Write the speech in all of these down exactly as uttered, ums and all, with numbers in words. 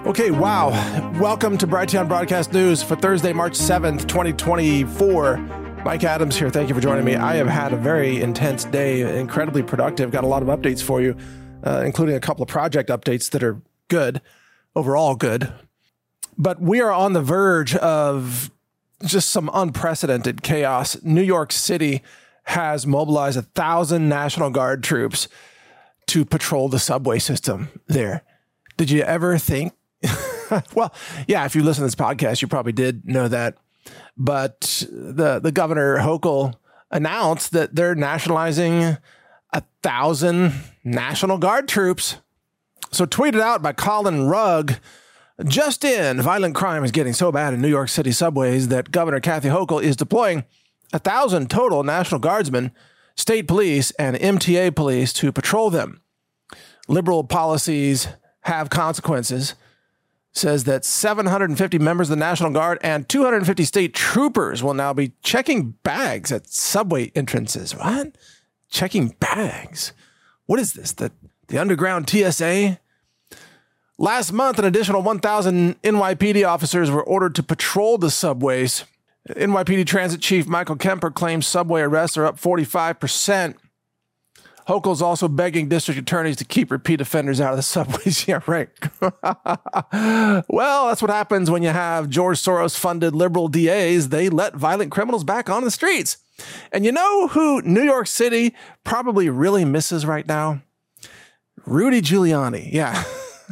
Okay, wow. Welcome to Brighteon Broadcast News for Thursday, March seventh, twenty twenty-four. Mike Adams here. Thank you for joining me. I have had a very intense day, incredibly productive. Got a lot of updates for you, uh, including a couple of project updates that are good, overall good. But we are on the verge of just some unprecedented chaos. New York City has mobilized a thousand National Guard troops to patrol the subway system there. Did you ever think? Well, yeah, if you listen to this podcast, you probably did know that. But the, the governor, Hochul, announced that they're nationalizing a thousand National Guard troops. So tweeted out by Colin Rugg, just in, violent crime is getting so bad in New York City subways that Governor Kathy Hochul is deploying a thousand total National Guardsmen, state police, and M T A police to patrol them. Liberal policies have consequences. Says that seven hundred fifty members of the National Guard and two hundred fifty state troopers will now be checking bags at subway entrances. What? Checking bags? What is this? The, the underground T S A? Last month, an additional one thousand N Y P D officers were ordered to patrol the subways. N Y P D Transit Chief Michael Kemper claims subway arrests are up forty-five percent. Hochul's also begging district attorneys to keep repeat offenders out of the subways. Yeah, right. Well, that's what happens when you have George Soros-funded liberal D As. They let violent criminals back on the streets. And you know who New York City probably really misses right now? Rudy Giuliani. Yeah.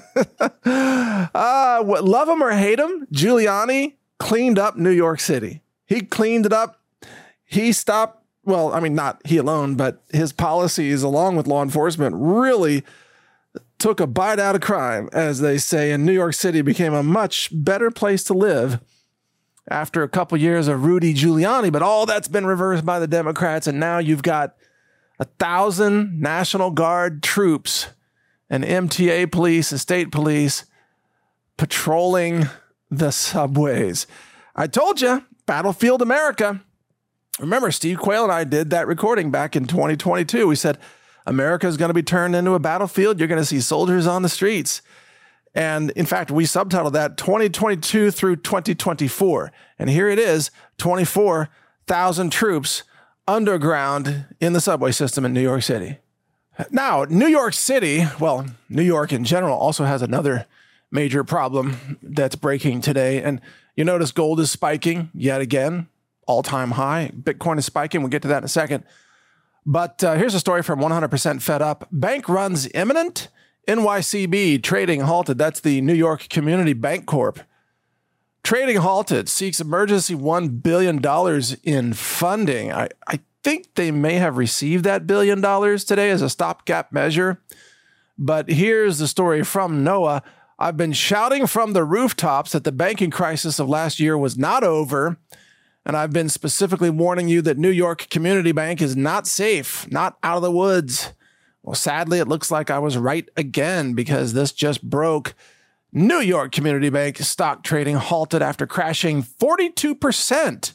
uh, love him or hate him, Giuliani cleaned up New York City. He cleaned it up. He stopped. Well, I mean, not he alone, but his policies, along with law enforcement, really took a bite out of crime, as they say, and New York City became a much better place to live after a couple years of Rudy Giuliani. But all that's been reversed by the Democrats, and now you've got a thousand National Guard troops and M T A police and state police patrolling the subways. I told you, Battlefield America. Remember, Steve Quayle and I did that recording back in twenty twenty-two. We said, America is going to be turned into a battlefield. You're going to see soldiers on the streets. And in fact, we subtitled that twenty twenty-two through twenty twenty-four. And here it is, twenty-four thousand troops underground in the subway system in New York City. Now, New York City, well, New York in general also has another major problem that's breaking today. And you notice gold is spiking yet again. All-time high. Bitcoin is spiking. We'll get to that in a second. But uh, here's a story from one hundred percent Fed Up. Bank runs imminent. N Y C B trading halted. That's the New York Community Bank Corp. Trading halted. Seeks emergency one billion dollars in funding. I, I think they may have received that billion dollars today as a stopgap measure. But here's the story from NOAA. I've been shouting from the rooftops that the banking crisis of last year was not over. And I've been specifically warning you that New York Community Bank is not safe, not out of the woods. Well, sadly, it looks like I was right again because this just broke. New York Community Bank stock trading halted after crashing forty-two percent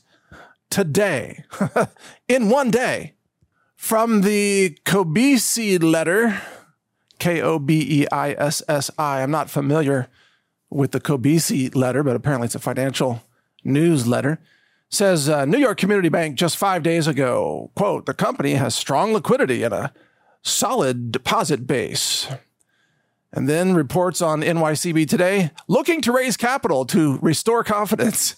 today in one day. From the Kobeissi letter, K O B E I S S I. I'm not familiar with the Kobeissi letter, but apparently it's a financial newsletter. Says uh, New York Community Bank just five days ago, quote, the company has strong liquidity and a solid deposit base. And then reports on N Y C B today, looking to raise capital to restore confidence.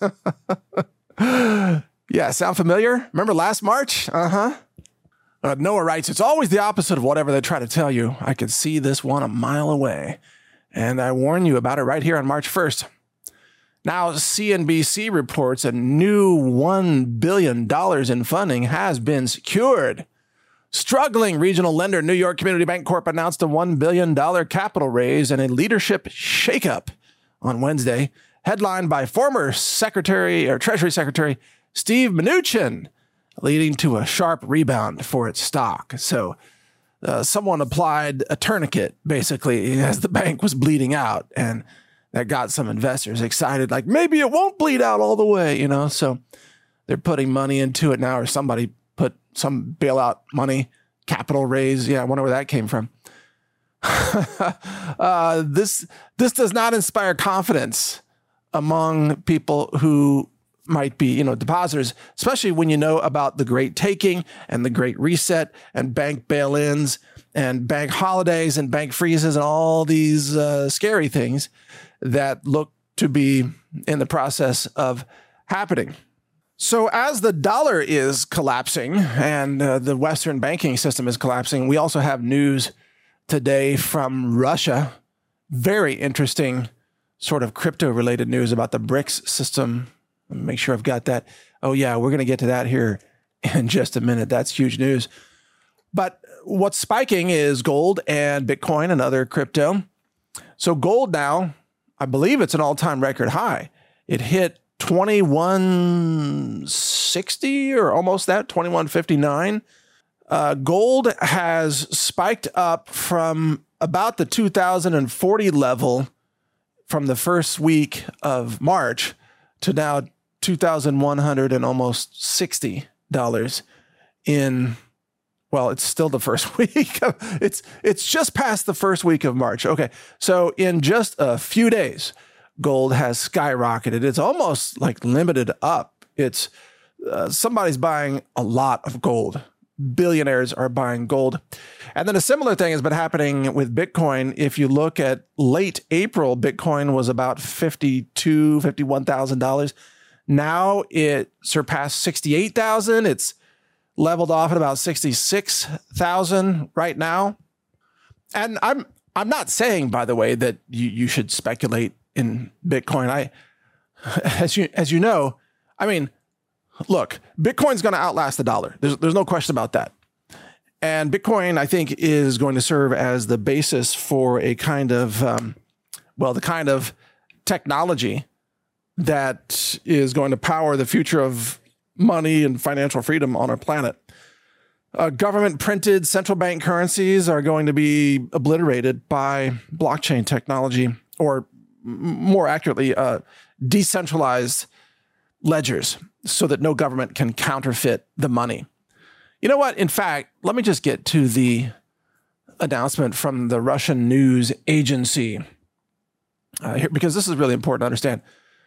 Yeah, sound familiar? Remember last March? Uh-huh. Uh, Noah writes, it's always the opposite of whatever they try to tell you. I could see this one a mile away. And I warn you about it right here on March first. Now, C N B C reports a new one billion dollars in funding has been secured. Struggling regional lender New York Community Bank Corp announced a one billion dollars capital raise and a leadership shakeup on Wednesday, headlined by former Secretary or Treasury Secretary Steve Mnuchin, leading to a sharp rebound for its stock. So uh, someone applied a tourniquet, basically, as the bank was bleeding out, and that got some investors excited, like maybe it won't bleed out all the way, you know? So they're putting money into it now, or somebody put some bailout money, capital raise. Yeah, I wonder where that came from. uh, this this does not inspire confidence among people who might be, you know, depositors, especially when you know about the Great Taking and the Great Reset and bank bail-ins and bank holidays and bank freezes and all these uh, scary things that look to be in the process of happening. So as the dollar is collapsing and uh, the Western banking system is collapsing, we also have news today from Russia. Very interesting sort of crypto-related news about the BRICS system. Let me make sure I've got that. Oh, yeah, we're going to get to that here in just a minute. That's huge news. But what's spiking is gold and Bitcoin and other crypto. So gold now, I believe it's an all-time record high. It hit twenty-one sixty or almost that, twenty-one fifty-nine. Uh, gold has spiked up from about the two thousand forty level from the first week of March to now two thousand one hundred and almost sixty dollars in, well, it's still the first week. it's it's just past the first week of March. Okay, so in just a few days, gold has skyrocketed. It's almost like limited up. It's uh, somebody's buying a lot of gold. Billionaires are buying gold. And then a similar thing has been happening with Bitcoin. If you look at late April, Bitcoin was about fifty-two thousand dollars, fifty-one thousand dollars. Now it surpassed sixty-eight thousand dollars. It's leveled off at about sixty-six thousand dollars right now. And I'm I'm not saying, by the way, that you, you should speculate in Bitcoin. I, as you as you know, I mean, look, Bitcoin's going to outlast the dollar. There's there's no question about that. And Bitcoin, I think, is going to serve as the basis for a kind of, um, well, the kind of technology that is going to power the future of money and financial freedom on our planet. Uh, government printed central bank currencies are going to be obliterated by blockchain technology, or more accurately, uh, decentralized ledgers, so that no government can counterfeit the money. You know what? In fact, let me just get to the announcement from the Russian news agency, uh, here, because this is really important to understand.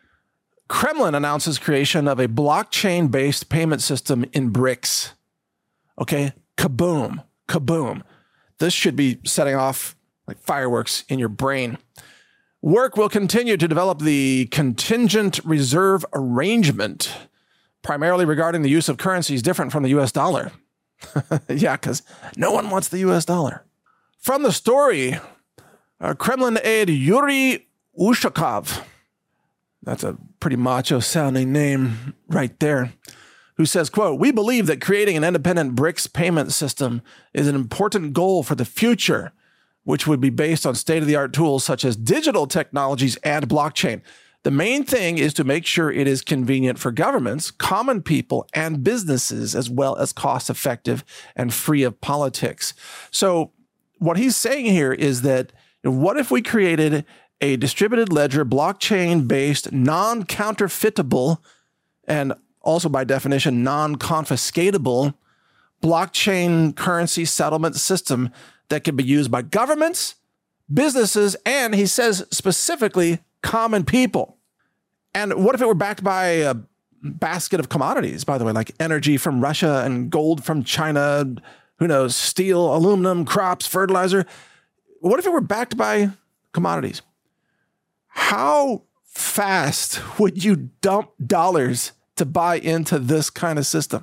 Kremlin announces creation of a blockchain-based payment system in BRICS. Okay, kaboom, kaboom. This should be setting off like fireworks in your brain. Work will continue to develop the contingent reserve arrangement, primarily regarding the use of currencies different from the U S dollar. Yeah, because no one wants the U S dollar. From the story, uh, Kremlin aide Yuri Ushakov, that's a pretty macho-sounding name right there, who says, quote, "We believe that creating an independent BRICS payment system is an important goal for the future, which would be based on state-of-the-art tools such as digital technologies and blockchain. The main thing is to make sure it is convenient for governments, common people, and businesses, as well as cost-effective and free of politics." So what he's saying here is that, what if we created a distributed ledger, blockchain-based, non-counterfeitable, and also by definition, non-confiscatable blockchain currency settlement system that can be used by governments, businesses, and he says specifically common people. And what if it were backed by a basket of commodities, by the way, like energy from Russia and gold from China, who knows, steel, aluminum, crops, fertilizer? What if it were backed by commodities? How fast would you dump dollars to buy into this kind of system?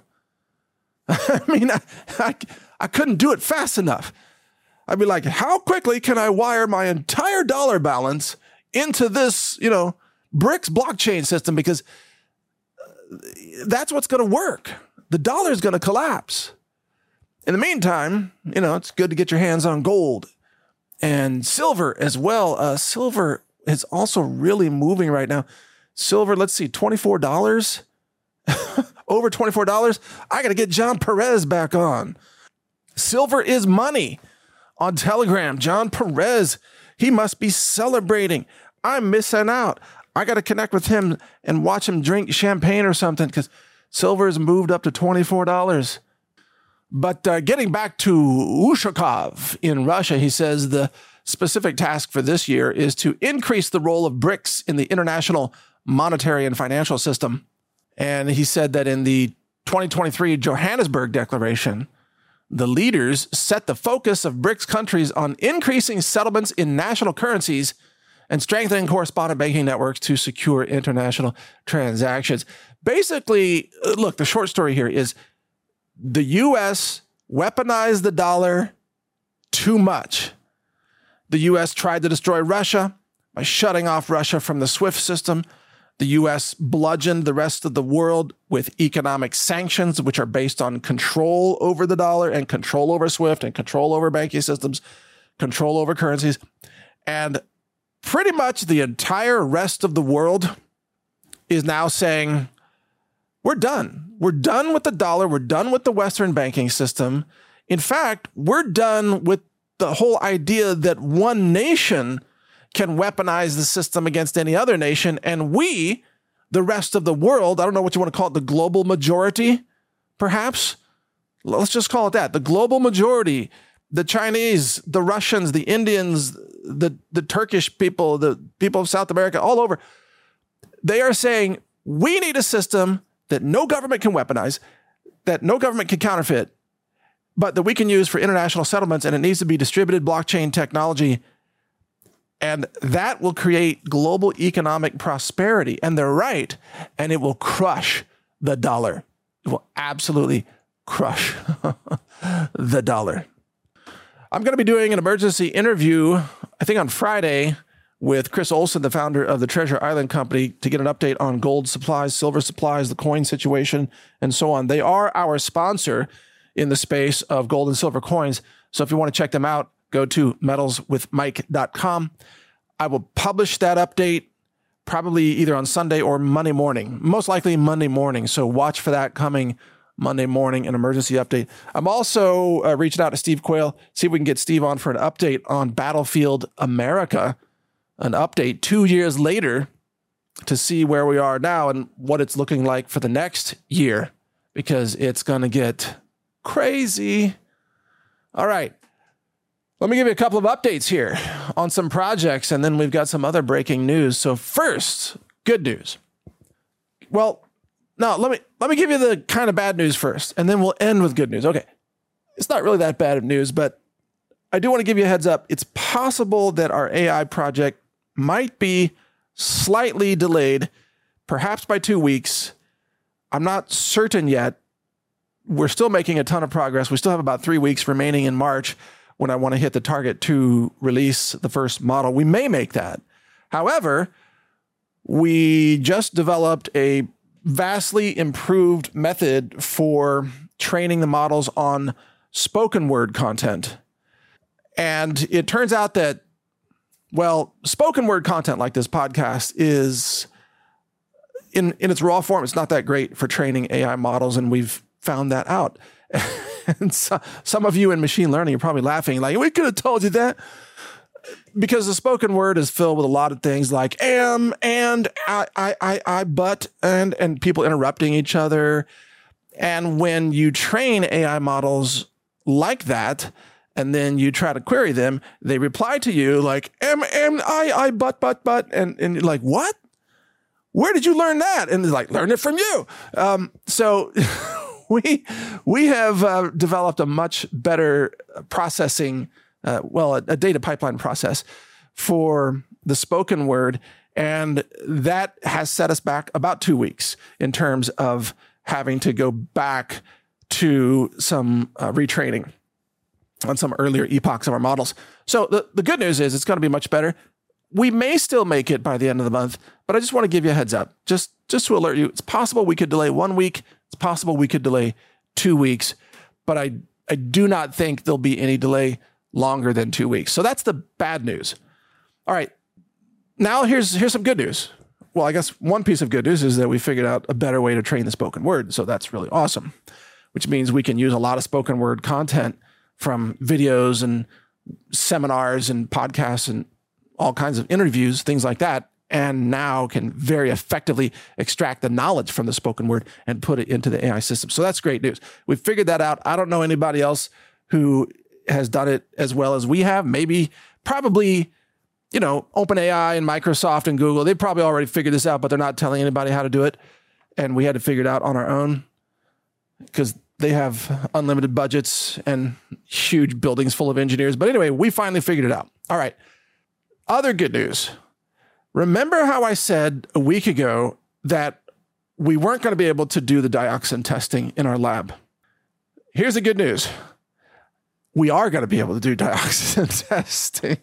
I mean, I, I, I couldn't do it fast enough. I'd be like, how quickly can I wire my entire dollar balance into this, you know, BRICS blockchain system? Because that's what's going to work. The dollar is going to collapse. In the meantime, you know, it's good to get your hands on gold and silver as well. Uh, silver is also really moving right now. Silver, let's see, twenty-four dollars. Over twenty-four dollars. I got to get John Perez back on. Silver is money. On Telegram, John Perez, he must be celebrating. I'm missing out. I got to connect with him and watch him drink champagne or something, because silver has moved up to twenty-four dollars. But uh, getting back to Ushakov in Russia, he says the specific task for this year is to increase the role of BRICS in the international monetary and financial system. And he said that in the twenty twenty-three Johannesburg Declaration, the leaders set the focus of BRICS countries on increasing settlements in national currencies and strengthening correspondent banking networks to secure international transactions. Basically, look, the short story here is the U S weaponized the dollar too much. The U S tried to destroy Russia by shutting off Russia from the SWIFT system. The U S bludgeoned the rest of the world with economic sanctions, which are based on control over the dollar and control over SWIFT and control over banking systems, control over currencies. And pretty much the entire rest of the world is now saying, we're done. We're done with the dollar. We're done with the Western banking system. In fact, we're done with the whole idea that one nation can weaponize the system against any other nation. And we, the rest of the world, I don't know what you want to call it, the global majority, perhaps? Let's just call it that. The global majority, the Chinese, the Russians, the Indians, the, the Turkish people, the people of South America, all over, they are saying, we need a system that no government can weaponize, that no government can counterfeit, but that we can use for international settlements, and it needs to be distributed blockchain technology. And that will create global economic prosperity. And they're right. And it will crush the dollar. It will absolutely crush the dollar. I'm going to be doing an emergency interview, I think on Friday, with Chris Olson, the founder of the Treasure Island Company, to get an update on gold supplies, silver supplies, the coin situation, and so on. They are our sponsor in the space of gold and silver coins. So if you want to check them out, go to metals with mike dot com. I will publish that update probably either on Sunday or Monday morning, most likely Monday morning. So watch for that coming Monday morning, an emergency update. I'm also uh, reaching out to Steve Quayle, see if we can get Steve on for an update on Battlefield America, an update two years later to see where we are now and what it's looking like for the next year, because it's going to get crazy. All right. Let me give you a couple of updates here on some projects, and then we've got some other breaking news. So first, good news. Well, no, let me let me give you the kind of bad news first, and then we'll end with good news. Okay. It's not really that bad of news, but I do want to give you a heads up. It's possible that our A I project might be slightly delayed, perhaps by two weeks. I'm not certain yet. We're still making a ton of progress. We still have about three weeks remaining in March when I want to hit the target to release the first model. We may make that. However, we just developed a vastly improved method for training the models on spoken word content. And it turns out that, well, spoken word content like this podcast is, in, in its raw form, it's not that great for training A I models, and we've found that out. And so, some of you in machine learning are probably laughing, like, we could have told you that. Because the spoken word is filled with a lot of things like am, and, I, I, I, I, but, and, and people interrupting each other. And when you train A I models like that, and then you try to query them, they reply to you like, am, am, I, I, but, but, but, and, and you're like, what? Where did you learn that? And they're like, learn it from you. Um, so we, we have uh, developed a much better processing, uh, well, a, a data pipeline process for the spoken word. And that has set us back about two weeks in terms of having to go back to some uh, retraining on some earlier epochs of our models. So the, the good news is it's going to be much better. We may still make it by the end of the month, but I just want to give you a heads up, just, just to alert you. It's possible we could delay one week. It's possible we could delay two weeks, but I, I do not think there'll be any delay longer than two weeks. So that's the bad news. All right. Now here's, here's some good news. Well, I guess one piece of good news is that we figured out a better way to train the spoken word. So that's really awesome, which means we can use a lot of spoken word content from videos and seminars and podcasts and all kinds of interviews, things like that, and now can very effectively extract the knowledge from the spoken word and put it into the A I system. So that's great news. We figured that out. I don't know anybody else who has done it as well as we have. Maybe, probably, you know, OpenAI and Microsoft and Google, they probably already figured this out, but they're not telling anybody how to do it. And we had to figure it out on our own because they have unlimited budgets and huge buildings full of engineers. But anyway, we finally figured it out. All right. Other good news. Remember how I said a week ago that we weren't going to be able to do the dioxin testing in our lab? Here's the good news. We are going to be able to do dioxin testing.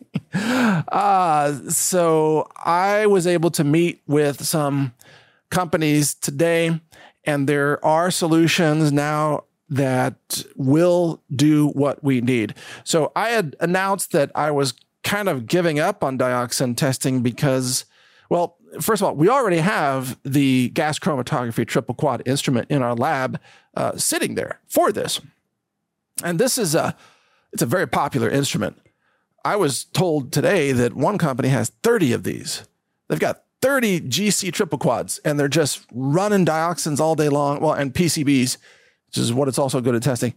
Uh, so I was able to meet with some companies today, and there are solutions now that will do what we need. So I had announced that I was kind of giving up on dioxin testing because, well, first of all, we already have the gas chromatography triple quad instrument in our lab uh, sitting there for this. And this is a, it's a very popular instrument. I was told today that one company has thirty of these. They've got thirty G C triple quads, and they're just running dioxins all day long. Well, and P C Bs, which is what it's also good at testing.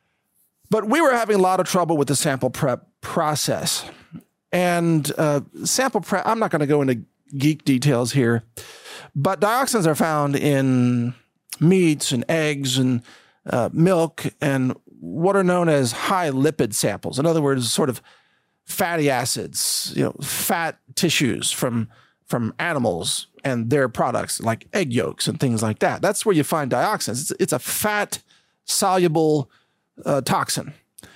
But we were having a lot of trouble with the sample prep process. And uh, sample prep, I'm not going to go into geek details here, but dioxins are found in meats and eggs and uh, milk and what are known as high lipid samples. In other words, sort of fatty acids, you know, fat tissues from, from animals and their products like egg yolks and things like that. That's where you find dioxins. It's, it's a fat soluble uh, toxin.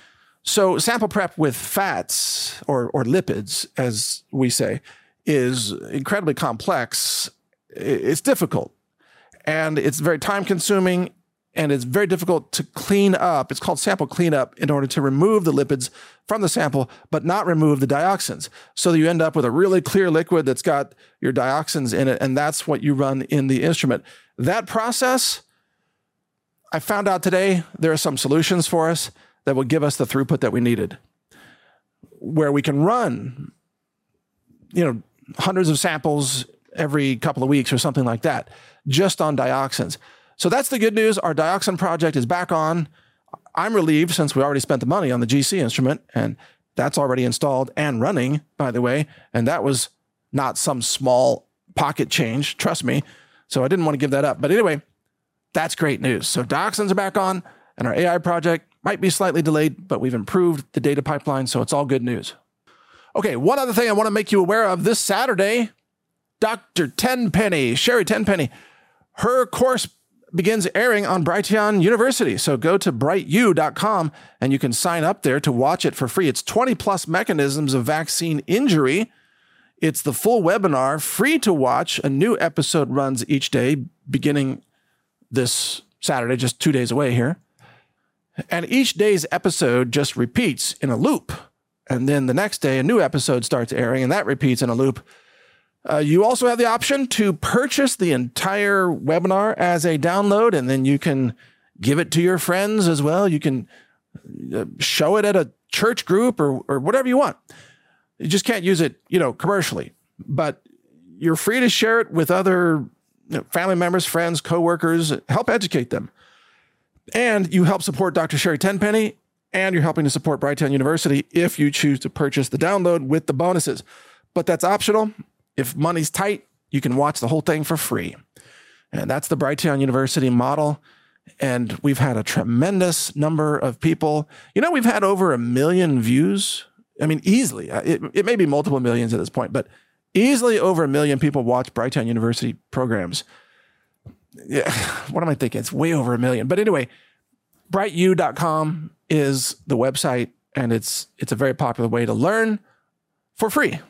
So sample prep with fats or, or lipids, as we say, is incredibly complex. It's difficult and it's very time consuming and it's very difficult to clean up. It's called sample cleanup in order to remove the lipids from the sample, but not remove the dioxins. So that you end up with a really clear liquid that's got your dioxins in it. And that's what you run in the instrument. That process, I found out today, there are some solutions for us that will give us the throughput that we needed, where we can run, you know, hundreds of samples every couple of weeks or something like that, just on dioxins. So that's the good news. Our dioxin project is back on. I'm relieved since we already spent the money on the G C instrument, and that's already installed and running, by the way. And that was not some small pocket change, trust me. So I didn't want to give that up. But anyway, that's great news. So dioxins are back on, and our A I project might be slightly delayed, but we've improved the data pipeline, so it's all good news. Okay, one other thing I want to make you aware of this Saturday, Doctor Tenpenny, Sherry Tenpenny, her course begins airing on Brighteon University. So go to bright u dot com and you can sign up there to watch it for free. It's twenty plus mechanisms of vaccine injury. It's the full webinar, free to watch. A new episode runs each day, beginning this Saturday, just two days away here. And each day's episode just repeats in a loop. And then the next day, a new episode starts airing, and that repeats in a loop. Uh, you also have the option to purchase the entire webinar as a download, and then you can give it to your friends as well. You can uh, show it at a church group or, or whatever you want. You just can't use it, you know, commercially, but you're free to share it with other you know, family members, friends, coworkers, help educate them. And you help support Doctor Sherry Tenpenny, and you're helping to support Brighteon University if you choose to purchase the download with the bonuses. But that's optional. If money's tight, you can watch the whole thing for free. And that's the Brighteon University model. And we've had a tremendous number of people. You know, we've had over a million views. I mean, easily. It, it may be multiple millions at this point, but easily over a million people watch Brighteon University programs. Yeah, what am I thinking? It's way over a million. But anyway, bright u dot com is the website, and it's it's a very popular way to learn for free.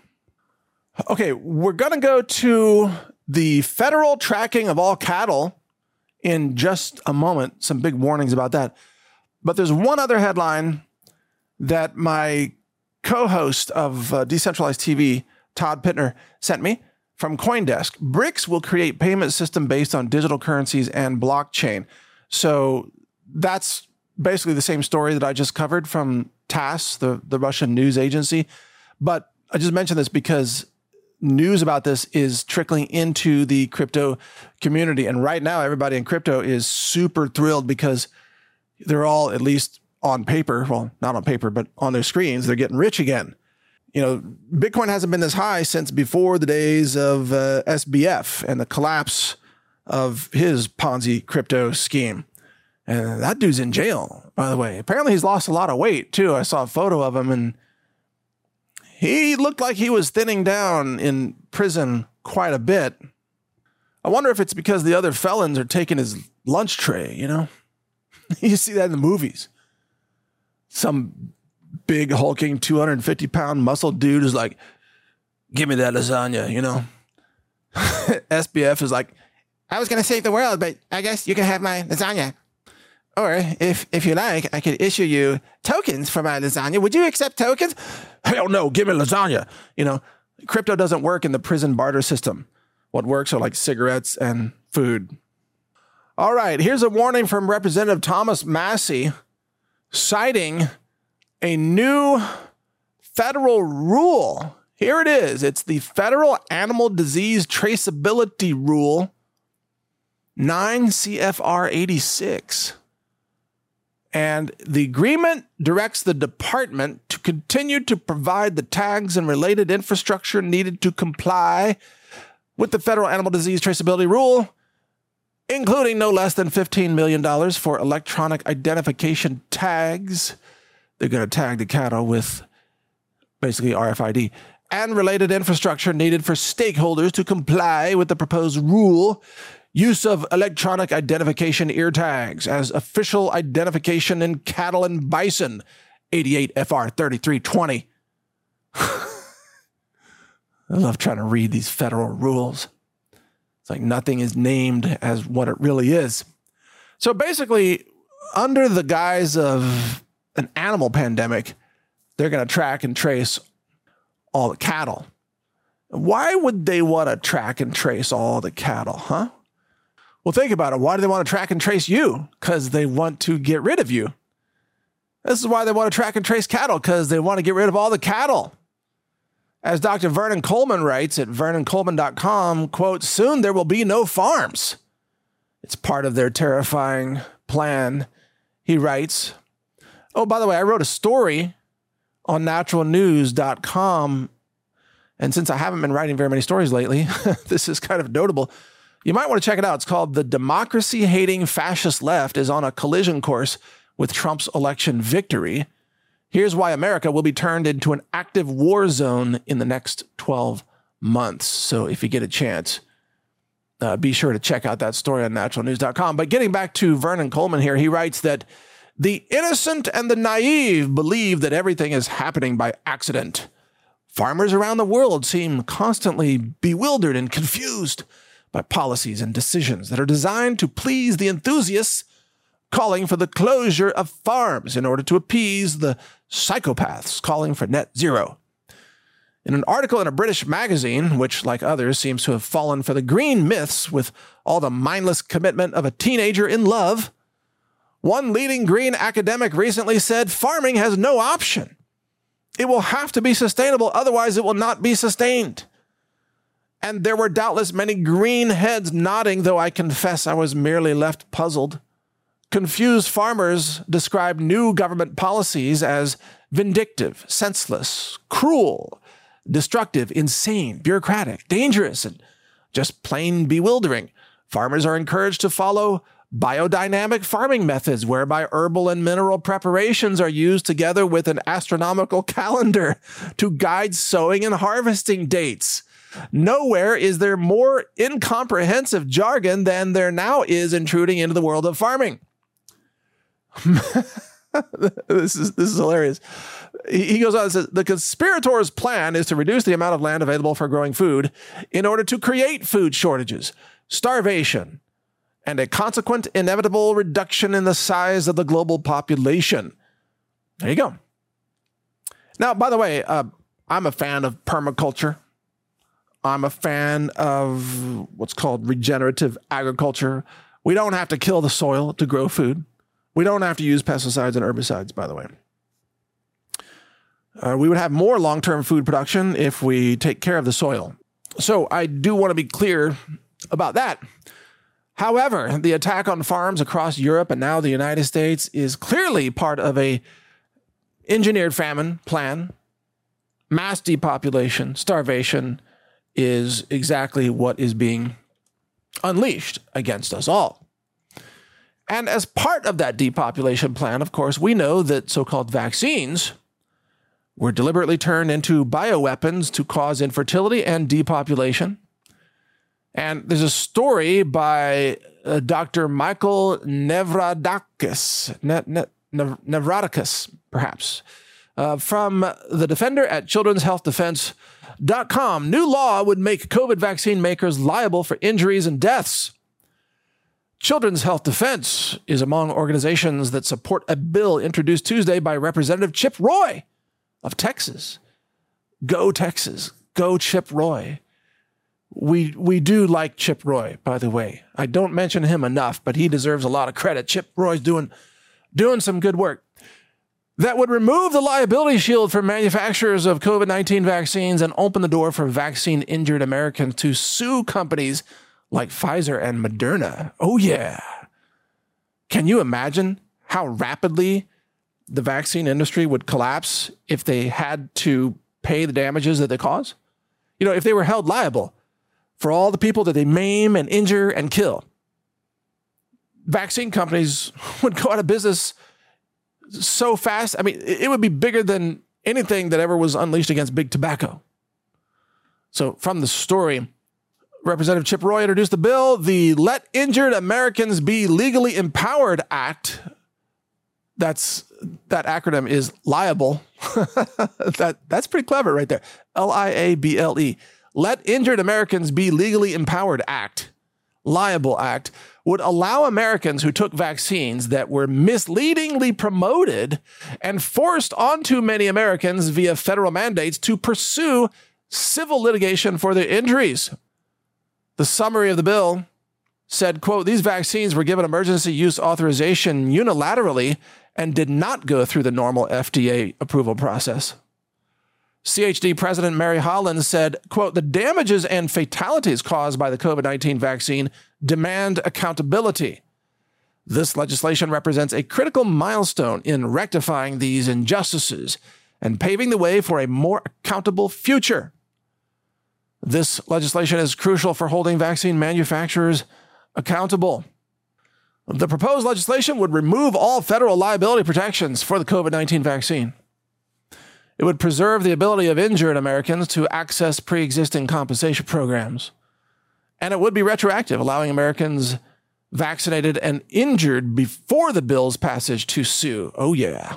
Okay, we're going to go to the federal tracking of all cattle in just a moment. Some big warnings about that. But there's one other headline that my co-host of uh, Decentralized T V, Todd Pittner, sent me from CoinDesk. BRICS will create payment system based on digital currencies and blockchain. So that's basically the same story that I just covered from TASS, the, the Russian news agency. But I just mentioned this because news about this is trickling into the crypto community. And right now, everybody in crypto is super thrilled because they're all, at least on paper, well, not on paper, but on their screens, they're getting rich again. You know, Bitcoin hasn't been this high since before the days of uh, S B F and the collapse of his Ponzi crypto scheme. And that dude's in jail, by the way. Apparently he's lost a lot of weight too. I saw a photo of him and he looked like he was thinning down in prison quite a bit. I wonder if it's because the other felons are taking his lunch tray, you know? You see that in the movies. Some big hulking two hundred fifty pound muscle dude is like, give me that lasagna, you know? S B F is like, I was going to save the world, but I guess you can have my lasagna. Or if if you like, I could issue you tokens for my lasagna. Would you accept tokens? Hell no, give me lasagna. You know, crypto doesn't work in the prison barter system. What works are like cigarettes and food. All right, here's a warning from Representative Thomas Massie citing a new federal rule. Here it is. It's the Federal Animal Disease Traceability Rule, nine C F R eighty-six. And the agreement directs the department to continue to provide the tags and related infrastructure needed to comply with the Federal Animal Disease Traceability Rule, including no less than fifteen million dollars for electronic identification tags. They're going to tag the cattle with basically R F I D and related infrastructure needed for stakeholders to comply with the proposed rule. Use of electronic identification ear tags as official identification in cattle and bison, eighty-eight F R thirty-three twenty. I love trying to read these federal rules. It's like nothing is named as what it really is. So basically, under the guise of an animal pandemic, they're going to track and trace all the cattle. Why would they want to track and trace all the cattle, huh? Well, think about it. Why do they want to track and trace you? Because they want to get rid of you. This is why they want to track and trace cattle, because they want to get rid of all the cattle. As Doctor Vernon Coleman writes at vernon coleman dot com, quote, soon there will be no farms. It's part of their terrifying plan. He writes, oh, by the way, I wrote a story on natural news dot com. And since I haven't been writing very many stories lately, this is kind of notable. You might want to check it out. It's called The Democracy-Hating Fascist Left is on a Collision Course with Trump's Election Victory. Here's why America will be turned into an active war zone in the next twelve months. So if you get a chance, uh, be sure to check out that story on natural news dot com. But getting back to Vernon Coleman here, he writes that the innocent and the naive believe that everything is happening by accident. Farmers around the world seem constantly bewildered and confused by policies and decisions that are designed to please the enthusiasts, calling for the closure of farms in order to appease the psychopaths calling for net zero. In an article in a British magazine, which, like others, seems to have fallen for the green myths with all the mindless commitment of a teenager in love, one leading green academic recently said farming has no option. It will have to be sustainable, otherwise it will not be sustained. And there were doubtless many green heads nodding, though I confess I was merely left puzzled. Confused farmers described new government policies as vindictive, senseless, cruel, destructive, insane, bureaucratic, dangerous, and just plain bewildering. Farmers are encouraged to follow biodynamic farming methods whereby herbal and mineral preparations are used together with an astronomical calendar to guide sowing and harvesting dates. Nowhere is there more incomprehensive jargon than there now is intruding into the world of farming. this is this is hilarious. He goes on and says, the conspirators' plan is to reduce the amount of land available for growing food in order to create food shortages, starvation, and a consequent inevitable reduction in the size of the global population. There you go. Now, by the way, uh, I'm a fan of permaculture. I'm a fan of what's called regenerative agriculture. We don't have to kill the soil to grow food. We don't have to use pesticides and herbicides, by the way. Uh, we would have more long-term food production if we take care of the soil. So I do want to be clear about that. However, the attack on farms across Europe and now the United States is clearly part of a engineered famine plan. Mass depopulation, starvation is exactly what is being unleashed against us all. And as part of that depopulation plan, of course, we know that so-called vaccines were deliberately turned into bioweapons to cause infertility and depopulation. And there's a story by uh, Doctor Michael Nevradakis, ne- ne- ne- Nevradakis, perhaps, uh, from the Defender at children's health defense dot com. New law would make COVID vaccine makers liable for injuries and deaths. Children's Health Defense is among organizations that support a bill introduced Tuesday by Representative Chip Roy of Texas. Go Texas. Go Chip Roy. We we do like Chip Roy, by the way. I don't mention him enough, but he deserves a lot of credit. Chip Roy's doing, doing some good work. That would remove the liability shield for manufacturers of COVID nineteen vaccines and open the door for vaccine-injured Americans to sue companies like Pfizer and Moderna. Oh, yeah. Can you imagine how rapidly the vaccine industry would collapse if they had to pay the damages that they cause? You know, if they were held liable for all the people that they maim and injure and kill, vaccine companies would go out of business so fast. I mean, it would be bigger than anything that ever was unleashed against big tobacco. So from the story, Representative Chip Roy introduced the bill, the Let Injured Americans Be Legally Empowered Act. That's that acronym is liable. that that's pretty clever right there. L I A B L E. Let Injured Americans Be Legally Empowered Act, liable act, would allow Americans who took vaccines that were misleadingly promoted and forced onto many Americans via federal mandates to pursue civil litigation for their injuries. The summary of the bill said, quote, these vaccines were given emergency use authorization unilaterally and did not go through the normal F D A approval process. C H D President Mary Holland said, quote, the damages and fatalities caused by the COVID nineteen vaccine demand accountability. This legislation represents a critical milestone in rectifying these injustices and paving the way for a more accountable future. This legislation is crucial for holding vaccine manufacturers accountable. The proposed legislation would remove all federal liability protections for the COVID nineteen vaccine. It would preserve the ability of injured Americans to access pre-existing compensation programs. And it would be retroactive, allowing Americans vaccinated and injured before the bill's passage to sue. Oh, yeah.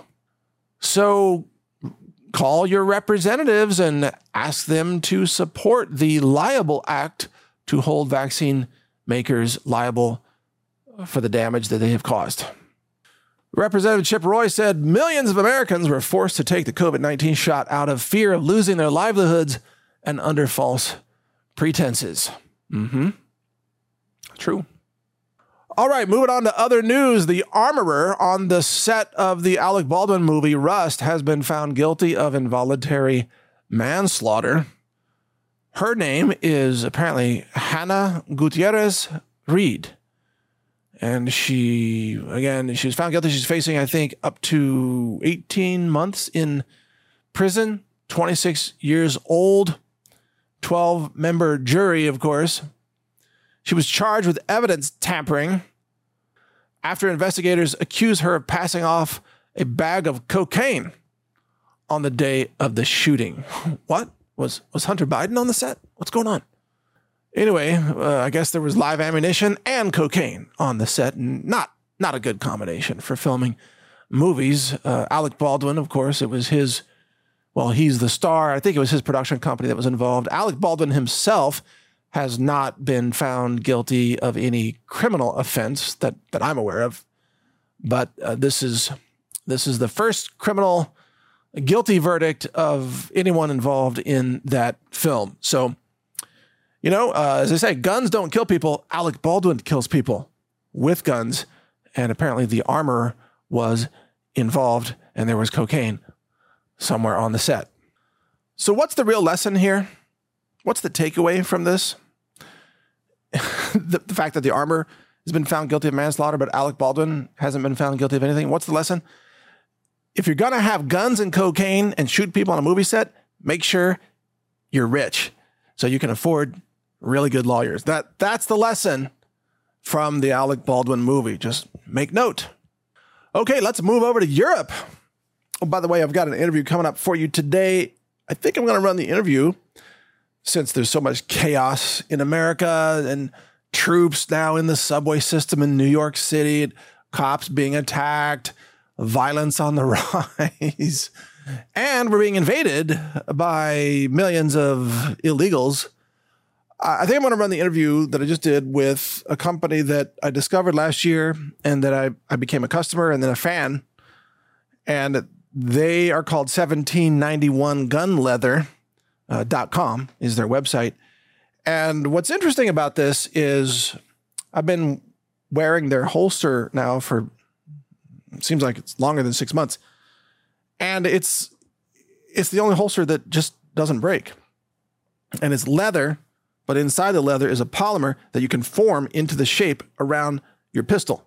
So call your representatives and ask them to support the Liable Act to hold vaccine makers liable for the damage that they have caused. Representative Chip Roy said millions of Americans were forced to take the COVID nineteen shot out of fear of losing their livelihoods and under false pretenses. Mm-hmm. True. All right, moving on to other news. The armorer on the set of the Alec Baldwin movie Rust has been found guilty of involuntary manslaughter. Her name is apparently Hannah Gutierrez Reed. And she, again, she was found guilty. She's facing, I think, up to eighteen months in prison, twenty-six years old, twelve-member jury, of course. She was charged with evidence tampering after investigators accused her of passing off a bag of cocaine on the day of the shooting. What? Was, was Hunter Biden on the set? What's going on? Anyway, uh, I guess there was live ammunition and cocaine on the set, and not not a good combination for filming movies. Uh, Alec Baldwin, of course, it was his, well, he's the star. I think it was his production company that was involved. Alec Baldwin himself has not been found guilty of any criminal offense that, that I'm aware of. But uh, this is this is the first criminal guilty verdict of anyone involved in that film. So, you know, uh, as I say, guns don't kill people. Alec Baldwin kills people with guns. And apparently the armor was involved and there was cocaine somewhere on the set. So what's the real lesson here? what's the takeaway from this? the, the fact that the armor has been found guilty of manslaughter, but Alec Baldwin hasn't been found guilty of anything. What's the lesson? If you're going to have guns and cocaine and shoot people on a movie set, make sure you're rich so you can afford really good lawyers. That That's the lesson from the Alec Baldwin movie. Just make note. Okay, let's move over to Europe. Oh, by the way, I've got an interview coming up for you today. I think I'm going to run the interview since there's so much chaos in America and troops now in the subway system in New York City, cops being attacked, violence on the rise, and we're being invaded by millions of illegals. I think I'm going to run the interview that I just did with a company that I discovered last year and that I, I became a customer and then a fan. And they are called seventeen ninety-one gun leather dot com is their website. And what's interesting about this is I've been wearing their holster now for, it seems like it's longer than six months. And it's, it's the only holster that just doesn't break. And it's leather, but inside the leather is a polymer that you can form into the shape around your pistol.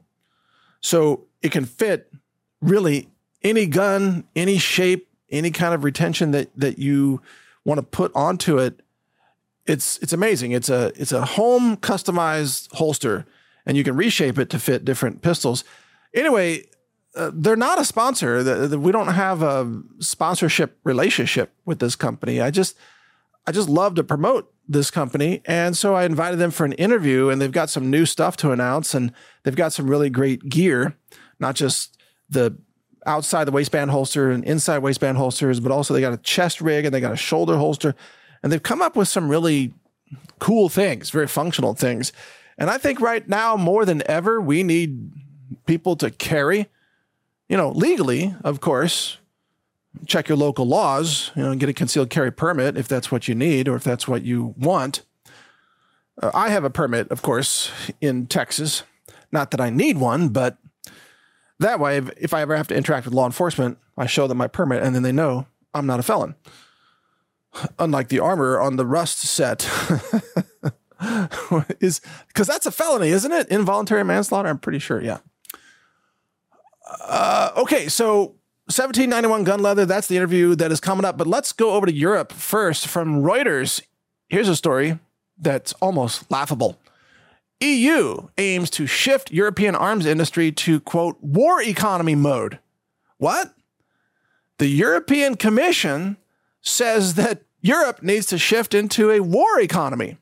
So it can fit really any gun, any shape, any kind of retention that, that you want to put onto it. It's it's amazing. It's a it's a home customized holster, and you can reshape it to fit different pistols. Anyway, uh, they're not a sponsor. The, the, we don't have a sponsorship relationship with this company. I just I just love to promote this company, and so I invited them for an interview. And they've got some new stuff to announce, and they've got some really great gear, not just the outside the waistband holster and inside waistband holsters, but also they got a chest rig and they got a shoulder holster. And they've come up with some really cool things, very functional things. And I think right now, more than ever, we need people to carry, you know, legally, of course. Check your local laws, you know, get a concealed carry permit if that's what you need or if that's what you want. Uh, I have a permit, of course, in Texas. Not that I need one, but that way, if, if I ever have to interact with law enforcement, I show them my permit and then they know I'm not a felon. Unlike the armor on the Rust set, is because that's a felony, isn't it? Involuntary manslaughter. I'm pretty sure. Yeah. Uh, okay. So seventeen ninety-one gun leather. That's the interview that is coming up, but let's go over to Europe first from Reuters. Here's a story that's almost laughable. E U aims to shift European arms industry to, quote, war economy mode. What? The European Commission says that Europe needs to shift into a war economy.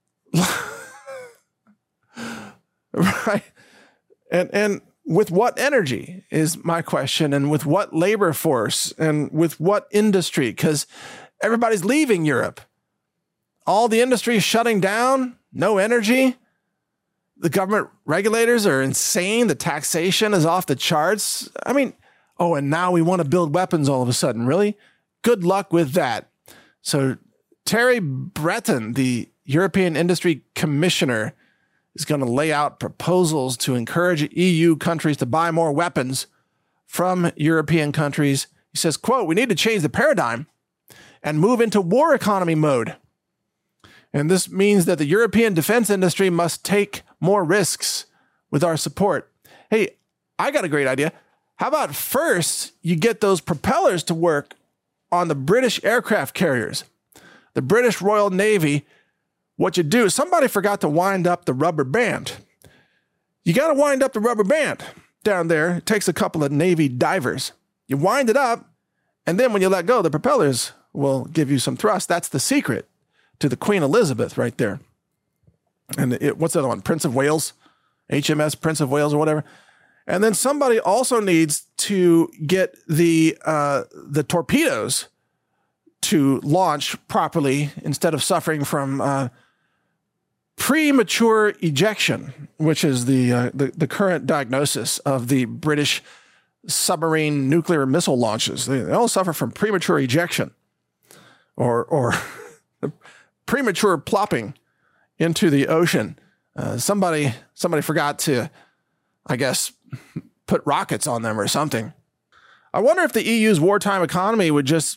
Right? And and with what energy is my question, and with what labor force, and with what industry? Because everybody's leaving Europe. All the industry is shutting down, no energy. The government regulators are insane. The taxation is off the charts. I mean, oh, and now we want to build weapons all of a sudden. Really? Good luck with that. So Thierry Breton, the European Industry Commissioner, is going to lay out proposals to encourage E U countries to buy more weapons from European countries. He says, quote, we need to change the paradigm and move into war economy mode. And this means that the European defense industry must take more risks with our support. Hey, I got a great idea. How about first you get those propellers to work on the British aircraft carriers, the British Royal Navy? What you do, somebody forgot to wind up the rubber band. You got to wind up the rubber band down there. It takes a couple of Navy divers. You wind it up, and then when you let go, the propellers will give you some thrust. That's the secret to the Queen Elizabeth right there. And it, what's the other one? Prince of Wales, H M S Prince of Wales or whatever. And then somebody also needs to get the uh, the torpedoes to launch properly instead of suffering from uh, premature ejection, which is the, uh, the the current diagnosis of the British submarine nuclear missile launches. They, they all suffer from premature ejection or or premature plopping into the ocean. Uh, somebody somebody forgot to, I guess, put rockets on them or something. I wonder if the E U's wartime economy would just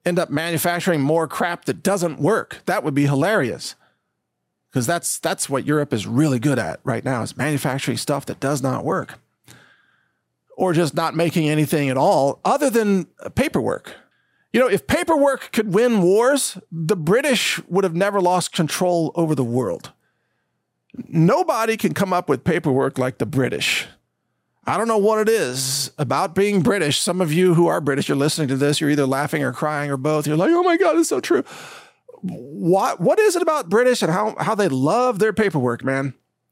end up manufacturing more crap that doesn't work. That would be hilarious. Because that's that's what Europe is really good at right now, is manufacturing stuff that does not work. Or just not making anything at all other than paperwork. You know, if paperwork could win wars, the British would have never lost control over the world. Nobody can come up with paperwork like the British. I don't know what it is about being British. Some of you who are British, you're listening to this, you're either laughing or crying or both. You're like, oh my God, it's so true. What, what is it about British and how, how they love their paperwork, man?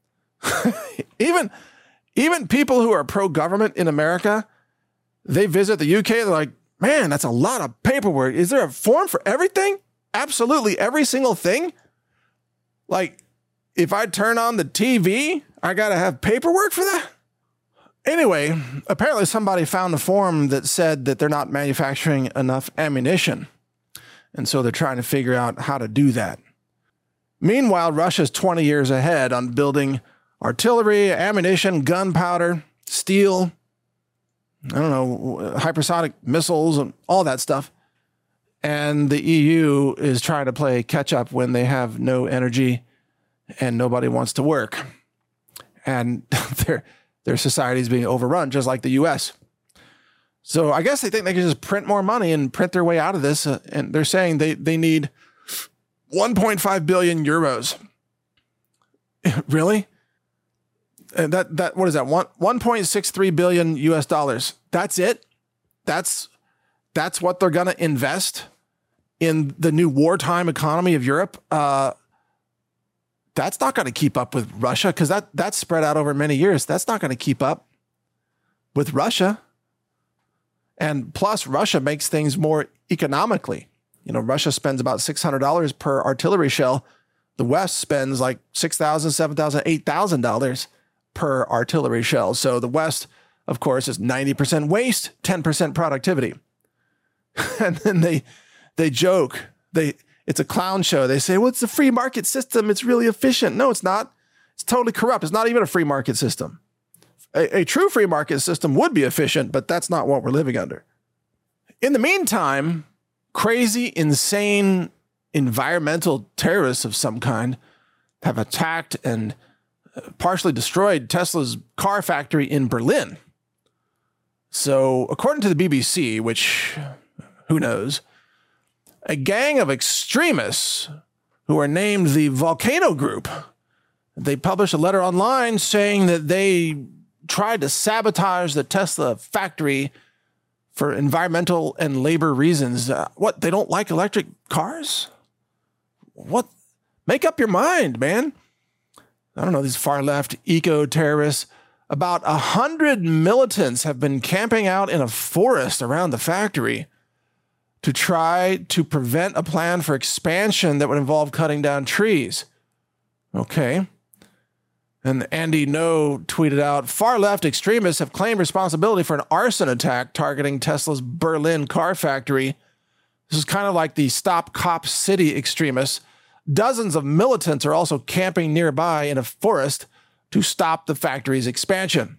even, even people who are pro-government in America, they visit the U K, they're like, man, that's a lot of paperwork. Is there a form for everything? Absolutely every single thing? Like, if I turn on the T V, I got to have paperwork for that? Anyway, apparently somebody found a form that said that they're not manufacturing enough ammunition. And so they're trying to figure out how to do that. Meanwhile, Russia's twenty years ahead on building artillery, ammunition, gunpowder, steel, I don't know, hypersonic missiles, and all that stuff. And the E U is trying to play catch up when they have no energy and nobody wants to work. And their, their society is being overrun, just like the U S. So I guess they think they can just print more money and print their way out of this. Uh, and they're saying they, they need one point five billion euros. Really? And that, that, what is that? One, one point six three billion U S dollars. That's it. That's, that's what they're going to invest in the new wartime economy of Europe. Uh, that's not going to keep up with Russia, because that, that's spread out over many years. That's not going to keep up with Russia. And plus, Russia makes things more economically. You know, Russia spends about six hundred dollars per artillery shell. The West spends like six thousand dollars, seven thousand dollars, eight thousand dollars per artillery shell. So the West, of course, is ninety percent waste, ten percent productivity. And then they they joke. They It's a clown show. They say, well, it's a free market system. It's really efficient. No, it's not. It's totally corrupt. It's not even a free market system. A, a true free market system would be efficient, but that's not what we're living under. In the meantime, crazy, insane environmental terrorists of some kind have attacked and partially destroyed Tesla's car factory in Berlin. So according to the B B C, which who knows, a gang of extremists who are named the Volcano Group, they published a letter online saying that they tried to sabotage the Tesla factory for environmental and labor reasons. Uh, what, they don't like electric cars? What? Make up your mind, man. I don't know, these far-left eco-terrorists. About a hundred militants have been camping out in a forest around the factory to try to prevent a plan for expansion that would involve cutting down trees. Okay. And Andy No tweeted out, far-left extremists have claimed responsibility for an arson attack targeting Tesla's Berlin car factory. This is kind of like the Stop Cop City extremists. Dozens of militants are also camping nearby in a forest to stop the factory's expansion.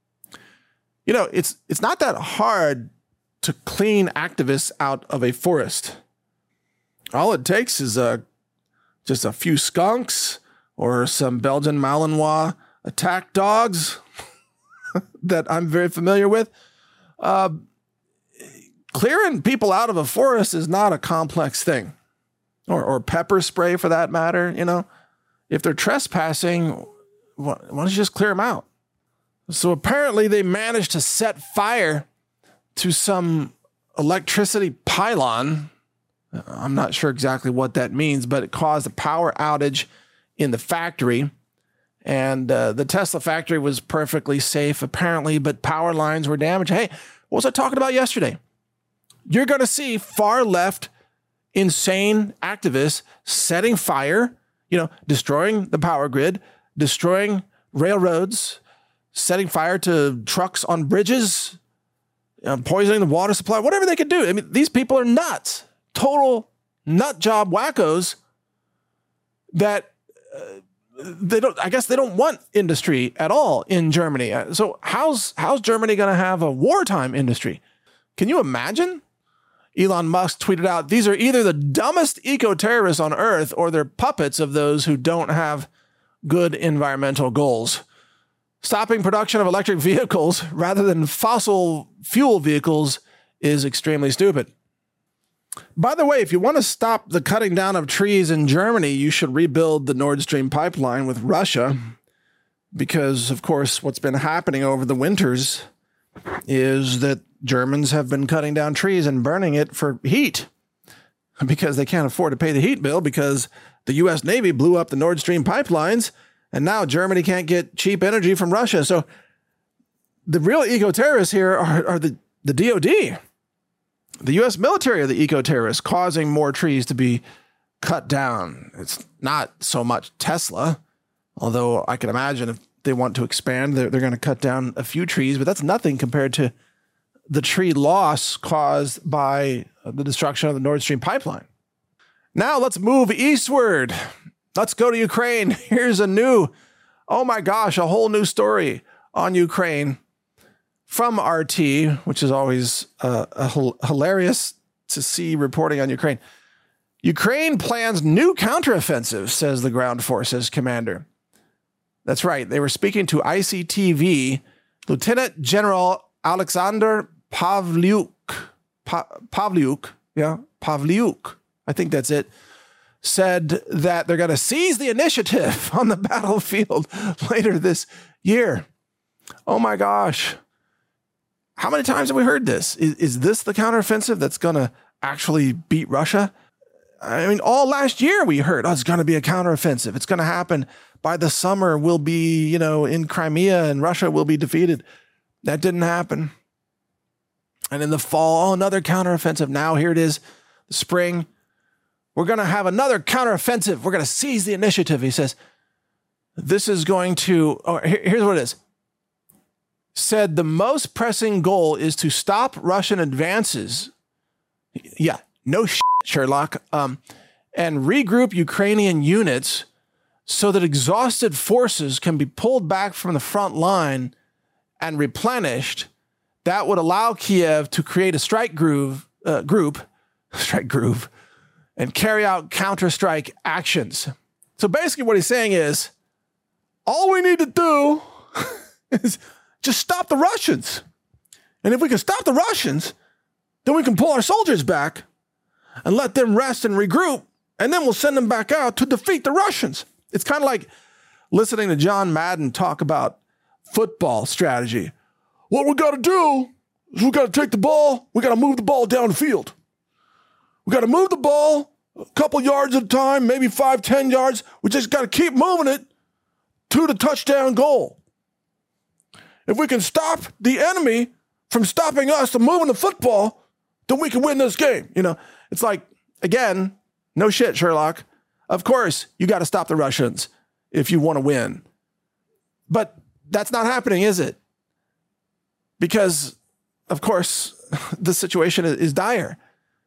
You know, it's it's not that hard to clean activists out of a forest. All it takes is a, just a few skunks or some Belgian Malinois attack dogs that I'm very familiar with. Uh, clearing people out of a forest is not a complex thing. Or, or pepper spray for that matter, you know. If they're trespassing, why don't you just clear them out? So apparently they managed to set fire to some electricity pylon. I'm not sure exactly what that means, but it caused a power outage in the factory. And uh, the Tesla factory was perfectly safe, apparently, but power lines were damaged. Hey, what was I talking about yesterday? You're going to see far left insane activists setting fire, you know, destroying the power grid, destroying railroads, setting fire to trucks on bridges, you know, poisoning the water supply, whatever they could do. I mean, these people are nuts, total nut job wackos that uh, they don't, I guess they don't want industry at all in Germany. So how's, how's Germany going to have a wartime industry? Can you imagine? Elon Musk tweeted out, "These are either the dumbest eco-terrorists on earth or they're puppets of those who don't have good environmental goals. Stopping production of electric vehicles rather than fossil fuel vehicles is extremely stupid." By the way, if you want to stop the cutting down of trees in Germany, you should rebuild the Nord Stream pipeline with Russia, because, of course, what's been happening over the winters is that Germans have been cutting down trees and burning it for heat because they can't afford to pay the heat bill because the U S Navy blew up the Nord Stream pipelines, and now Germany can't get cheap energy from Russia. So the real eco-terrorists here are, are the, the D O D. The U S military are the eco-terrorists causing more trees to be cut down. It's not so much Tesla, although I can imagine if they want to expand, they're, they're going to cut down a few trees, but that's nothing compared to the tree loss caused by the destruction of the Nord Stream pipeline. Now let's move eastward. Let's go to Ukraine. Here's a new, oh my gosh, a whole new story on Ukraine from R T, which is always uh, a, hilarious to see reporting on Ukraine. Ukraine plans new counteroffensive, says the ground forces commander. That's right. They were speaking to I C T V. Lieutenant General Alexander Pavliuk, pa- Pavliuk, yeah, Pavliuk, I think that's it, said that they're going to seize the initiative on the battlefield later this year. Oh my gosh. How many times have we heard this? Is, is this the counteroffensive that's going to actually beat Russia? I mean, all last year we heard, oh, it's going to be a counteroffensive. It's going to happen by the summer. We'll be, you know, in Crimea and Russia will be defeated. That didn't happen. And in the fall, oh, another counteroffensive. Now here it is, the spring. We're going to have another counteroffensive. We're going to seize the initiative. He says, this is going to, oh, here, here's what it is. Said the most pressing goal is to stop Russian advances. Yeah, no shit, Sherlock. Um, and regroup Ukrainian units so that exhausted forces can be pulled back from the front line and replenished. That would allow Kiev to create a strike groove, uh, group, strike groove, and carry out counter-strike actions. So basically what he's saying is, all we need to do is just stop the Russians. And if we can stop the Russians, then we can pull our soldiers back and let them rest and regroup, and then we'll send them back out to defeat the Russians. It's kind of like listening to John Madden talk about football strategy. What we got to do is we got to take the ball, we got to move the ball downfield. We got to move the ball a couple yards at a time, maybe five, ten yards. We just got to keep moving it to the touchdown goal. If we can stop the enemy from stopping us from moving the football, then we can win this game. You know, it's like, again, no shit, Sherlock. Of course, you got to stop the Russians if you want to win. But that's not happening, is it? Because, of course, the situation is, is dire.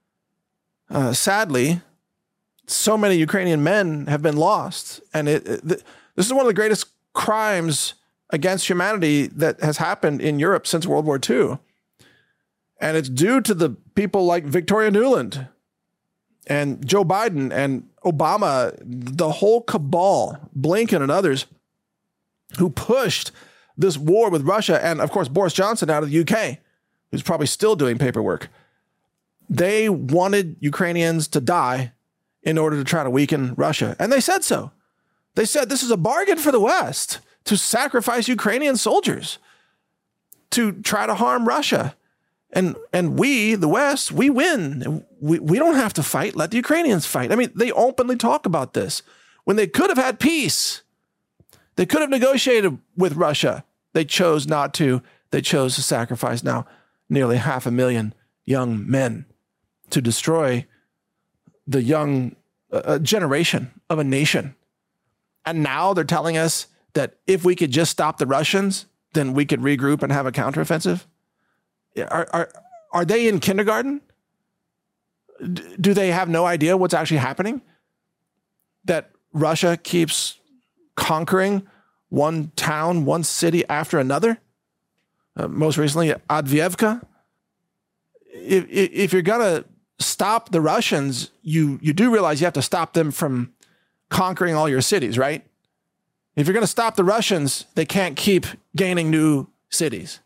Uh, sadly, so many Ukrainian men have been lost. And it, it, th- this is one of the greatest crimes against humanity that has happened in Europe since World War Two. And it's due to the people like Victoria Nuland and Joe Biden and Obama, the whole cabal, Blinken and others, who pushed this war with Russia, and of course Boris Johnson out of the U K, who's probably still doing paperwork. They wanted Ukrainians to die in order to try to weaken Russia. And they said so. They said this is a bargain for the West to sacrifice Ukrainian soldiers to try to harm Russia. And and we, the West, we win. We, we don't have to fight. Let the Ukrainians fight. I mean, they openly talk about this. When they could have had peace, they could have negotiated with Russia. They chose not to. They chose to sacrifice now nearly half a million young men to destroy the young uh, generation of a nation. And now they're telling us that if we could just stop the Russians, then we could regroup and have a counteroffensive. Are, are, are they in kindergarten? D- do they have no idea what's actually happening? That Russia keeps conquering one town, one city after another? Uh, most recently, Advievka. If, if you're going to stop the Russians, you, you do realize you have to stop them from conquering all your cities, right? If you're going to stop the Russians, they can't keep gaining new cities.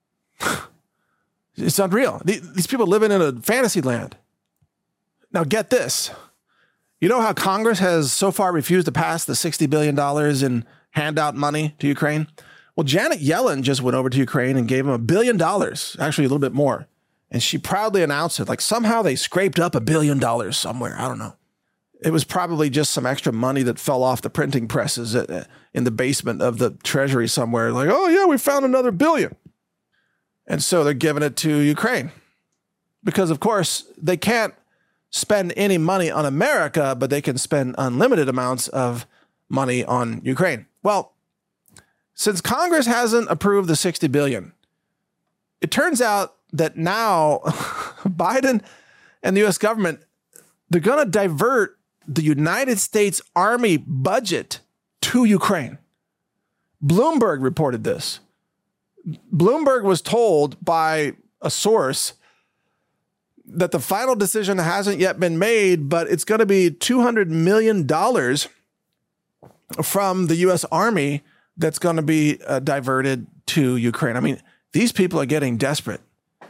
It's unreal. These people living in a fantasy land. Now get this. You know how Congress has so far refused to pass the sixty billion dollars in handout money to Ukraine? Well, Janet Yellen just went over to Ukraine and gave them a billion dollars, actually a little bit more. And she proudly announced it, like somehow they scraped up a billion dollars somewhere. I don't know. It was probably just some extra money that fell off the printing presses in the basement of the treasury somewhere. Like, oh yeah, we found another billion. And so they're giving it to Ukraine. Because of course, they can't spend any money on America, but they can spend unlimited amounts of money on Ukraine. Well, since Congress hasn't approved the sixty billion dollars, it turns out that now Biden and the U S government, they're going to divert the United States Army budget to Ukraine. Bloomberg reported this. Bloomberg was told by a source that the final decision hasn't yet been made, but it's going to be two hundred million dollars from the U S Army that's going to be uh, diverted to Ukraine. I mean, these people are getting desperate.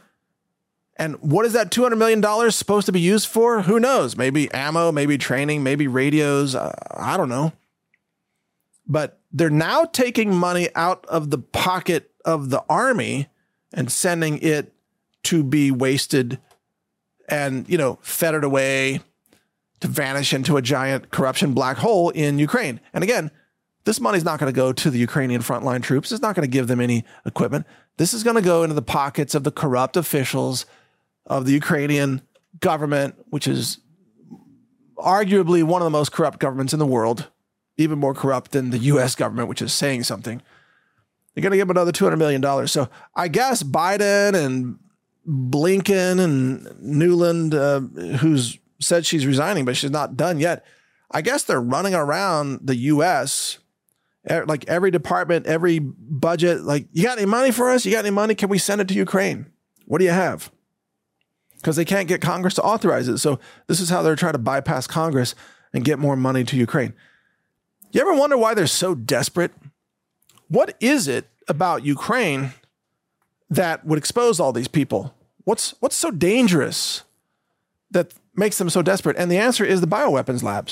And what is that two hundred million dollars supposed to be used for? Who knows? Maybe ammo, maybe training, maybe radios. Uh, I don't know. But they're now taking money out of the pocket of the Army and sending it to be wasted and, you know, fettered away to vanish into a giant corruption black hole in Ukraine. And again, this money's not going to go to the Ukrainian frontline troops. It's not going to give them any equipment. This is going to go into the pockets of the corrupt officials of the Ukrainian government, which is arguably one of the most corrupt governments in the world, even more corrupt than the U S government, which is saying something. They're going to give them another two hundred million dollars. So I guess Biden and Blinken and Newland, uh, who's said she's resigning, but she's not done yet. I guess they're running around the U S, like every department, every budget, like, you got any money for us? You got any money? Can we send it to Ukraine? What do you have? Because they can't get Congress to authorize it. So this is how they're trying to bypass Congress and get more money to Ukraine. You ever wonder why they're so desperate? What is it about Ukraine that would expose all these people? What's what's so dangerous that makes them so desperate? And the answer is the bioweapons labs,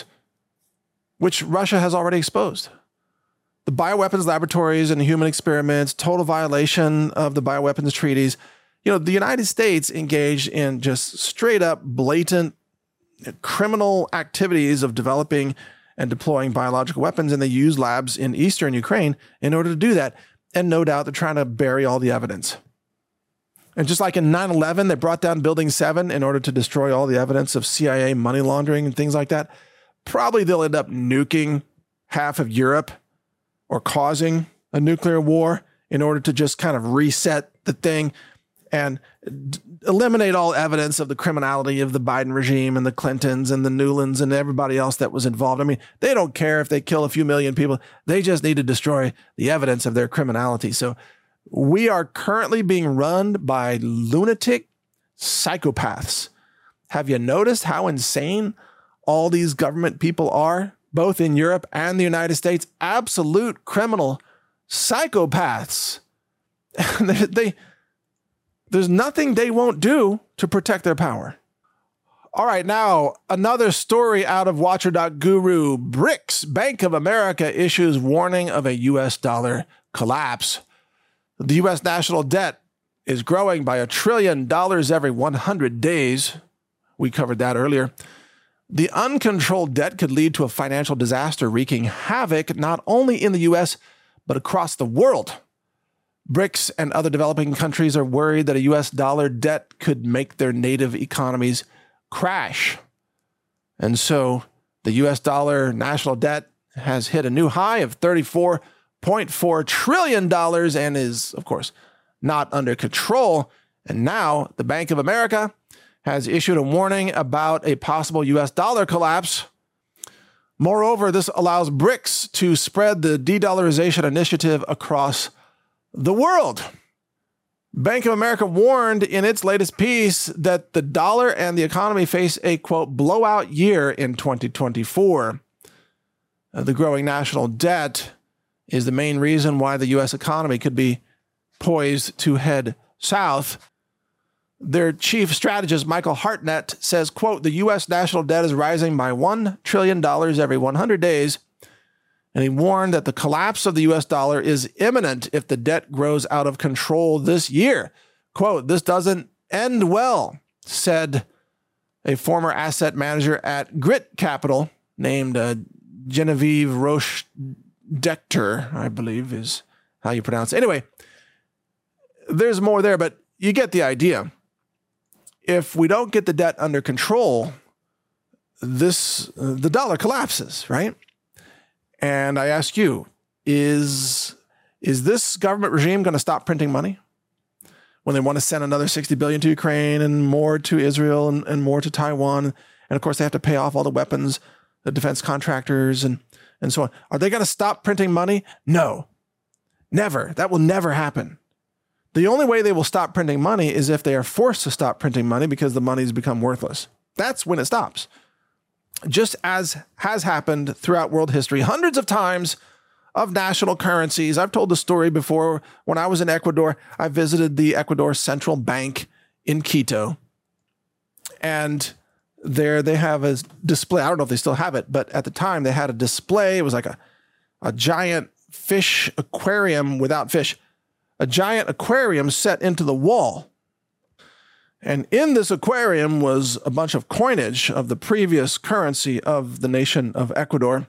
which Russia has already exposed. The bioweapons laboratories and human experiments, total violation of the bioweapons treaties. You know, the United States engaged in just straight up blatant criminal activities of developing and deploying biological weapons, and they use labs in eastern Ukraine in order to do that. And no doubt they're trying to bury all the evidence. And just like in nine eleven, they brought down Building seven in order to destroy all the evidence of C I A money laundering and things like that. Probably they'll end up nuking half of Europe or causing a nuclear war in order to just kind of reset the thing and d- eliminate all evidence of the criminality of the Biden regime and the Clintons and the Newlands and everybody else that was involved. I mean, they don't care if they kill a few million people. They just need to destroy the evidence of their criminality. So we are currently being run by lunatic psychopaths. Have you noticed how insane all these government people are, both in Europe and the United States? Absolute criminal psychopaths. they, they There's nothing they won't do to protect their power. All right, now another story out of Watcher dot guru. BRICS, Bank of America, issues warning of a U S dollar collapse. The U S national debt is growing by a trillion dollars every one hundred days. We covered that earlier. The uncontrolled debt could lead to a financial disaster wreaking havoc not only in the U S, but across the world. BRICS and other developing countries are worried that a U S dollar debt could make their native economies crash. And so the U S dollar national debt has hit a new high of thirty-four point four trillion dollars and is, of course, not under control. And now the Bank of America has issued a warning about a possible U S dollar collapse. Moreover, this allows BRICS to spread the de-dollarization initiative across the world. Bank of America warned in its latest piece that the dollar and the economy face a, quote, blowout year in twenty twenty-four. Uh, the growing national debt is the main reason why the U S economy could be poised to head south. Their chief strategist, Michael Hartnett, says, quote, the U S national debt is rising by one trillion dollars every one hundred days. And he warned that the collapse of the U S dollar is imminent if the debt grows out of control this year. Quote, this doesn't end well, said a former asset manager at Grit Capital named uh, Genevieve Roche Decter, I believe is how you pronounce it. Anyway, there's more there, but you get the idea. If we don't get the debt under control, this uh, the dollar collapses, right? And I ask you, is, is this government regime going to stop printing money when they want to send another sixty billion dollars to Ukraine and more to Israel and, and more to Taiwan? And of course, they have to pay off all the weapons, the defense contractors and, and so on. Are they going to stop printing money? No, never. That will never happen. The only way they will stop printing money is if they are forced to stop printing money because the money's become worthless. That's when it stops. Just as has happened throughout world history, hundreds of times of national currencies. I've told the story before. When I was in Ecuador, I visited the Ecuador Central Bank in Quito. And there they have a display. I don't know if they still have it, but at the time they had a display. It was like a, a giant fish aquarium without fish, a giant aquarium set into the wall. And in this aquarium was a bunch of coinage of the previous currency of the nation of Ecuador.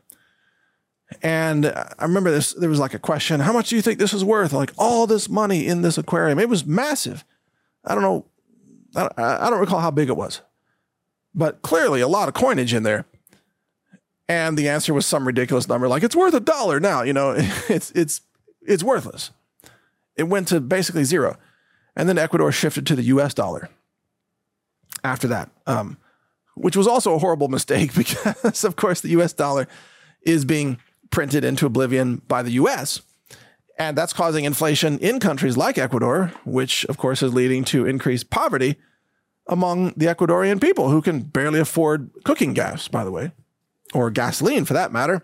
And I remember this, there was like a question, how much do you think this is worth? Like all this money in this aquarium. It was massive. I don't know. I don't, I don't recall how big it was, but clearly a lot of coinage in there. And the answer was some ridiculous number. Like it's worth a dollar now, you know, it's, it's, it's worthless. It went to basically zero. And then Ecuador shifted to the U S dollar after that, um, which was also a horrible mistake because, of course, the U S dollar is being printed into oblivion by the U S. And that's causing inflation in countries like Ecuador, which, of course, is leading to increased poverty among the Ecuadorian people who can barely afford cooking gas, by the way, or gasoline for that matter.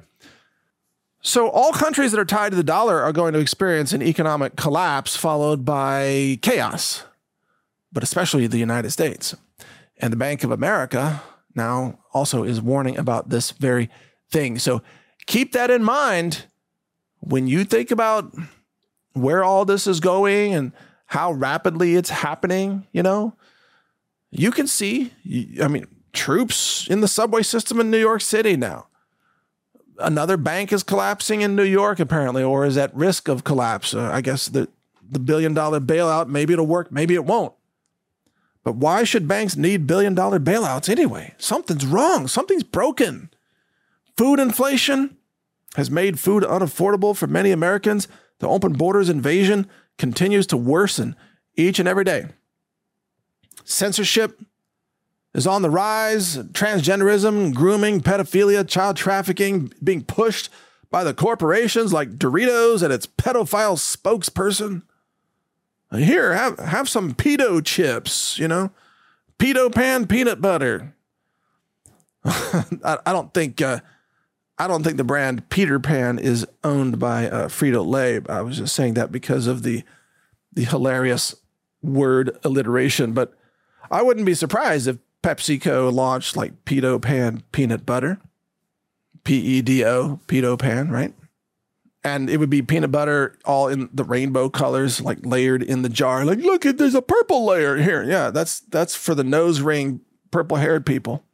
So all countries that are tied to the dollar are going to experience an economic collapse followed by chaos, but especially the United States. And the Bank of America now also is warning about this very thing. So keep that in mind when you think about where all this is going and how rapidly it's happening. You know, you can see, I mean, troops in the subway system in New York City now. Another bank is collapsing in New York, apparently, or is at risk of collapse. Uh, I guess the, the billion dollar bailout, maybe it'll work, maybe it won't. But why should banks need billion dollar bailouts anyway? Something's wrong. Something's broken. Food inflation has made food unaffordable for many Americans. The open borders invasion continues to worsen each and every day. Censorship is on the rise. Transgenderism, grooming, pedophilia, child trafficking being pushed by the corporations like Doritos and its pedophile spokesperson. Here, have, have some pedo chips, you know, Pedo Pan peanut butter. I, I don't think, uh, I don't think the brand Peter Pan is owned by uh, Frito-Lay. I was just saying that because of the, the hilarious word alliteration, but I wouldn't be surprised if PepsiCo launched like Pedo Pan peanut butter, P E D O, Pedo Pan, right? And it would be peanut butter all in the rainbow colors, like layered in the jar. Like, look, there's a purple layer here. Yeah, that's that's for the nose ring, purple-haired people.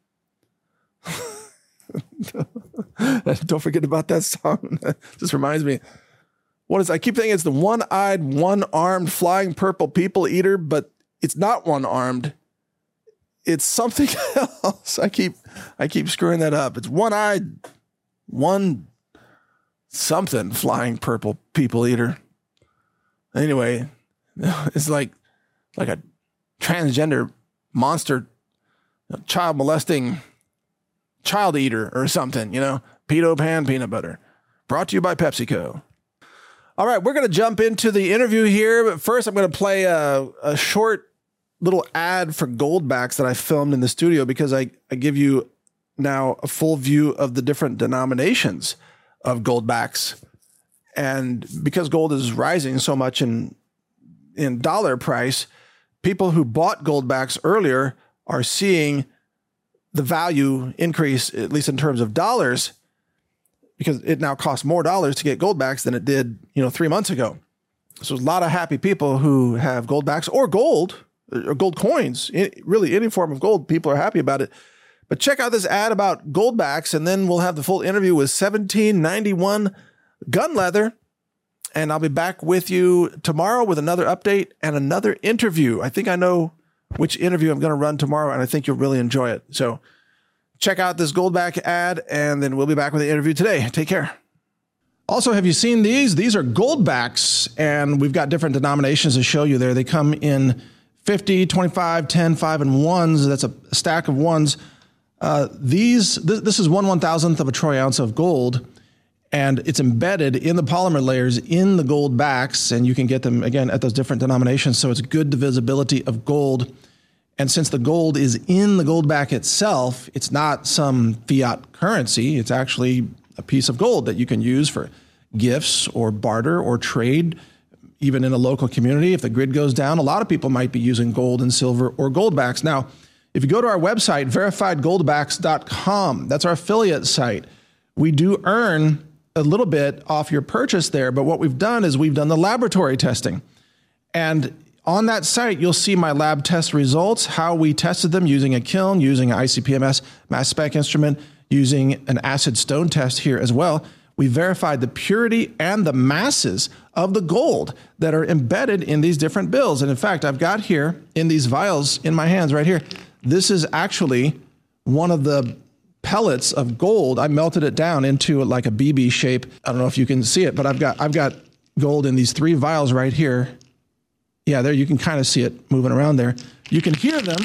Don't forget about that song. Just reminds me. What is? I keep thinking it's the one-eyed, one-armed, flying purple people eater, but it's not one-armed. It's something else. I keep I keep screwing that up. It's one-eyed, one. Something flying purple people eater. Anyway, it's like like a transgender monster, child molesting child eater or something, you know, Pedo Pan peanut butter. Brought to you by PepsiCo. All right, we're going to jump into the interview here, but first I'm going to play a, a short little ad for Goldbacks that I filmed in the studio because I, I give you now a full view of the different denominations of Goldbacks. And because gold is rising so much in in dollar price, people who bought Goldbacks earlier are seeing the value increase, at least in terms of dollars, because it now costs more dollars to get Goldbacks than it did, you know, three months ago. So there's a lot of happy people who have Goldbacks or gold or gold coins, really any form of gold. People are happy about it. But check out this ad about Goldbacks, and then we'll have the full interview with seventeen ninety-one Gun Leather. And I'll be back with you tomorrow with another update and another interview. I think I know which interview I'm going to run tomorrow, and I think you'll really enjoy it. So check out this Goldback ad, and then we'll be back with the interview today. Take care. Also, have you seen these? These are Goldbacks, and we've got different denominations to show you there. They come in fifty, twenty-five, ten, five, and ones. That's a stack of ones. Uh, these, th- this is one one thousandth of a troy ounce of gold, and it's embedded in the polymer layers in the gold backs, and you can get them, again, at those different denominations, so it's good divisibility of gold. And since the gold is in the gold back itself, it's not some fiat currency. It's actually a piece of gold that you can use for gifts or barter or trade, even in a local community. If the grid goes down, a lot of people might be using gold and silver or gold backs. Now, if you go to our website, verified goldbacks dot com, that's our affiliate site, we do earn a little bit off your purchase there, but what we've done is we've done the laboratory testing. And on that site, you'll see my lab test results, how we tested them using a kiln, using an I C P M S mass spec instrument, using an acid stone test here as well. We verified the purity and the masses of the gold that are embedded in these different bills. And in fact, I've got here in these vials in my hands right here, this is actually one of the pellets of gold. I melted it down into like a B B shape. I don't know if you can see it, but I've got I've got gold in these three vials right here. Yeah, there you can kind of see it moving around there. You can hear them.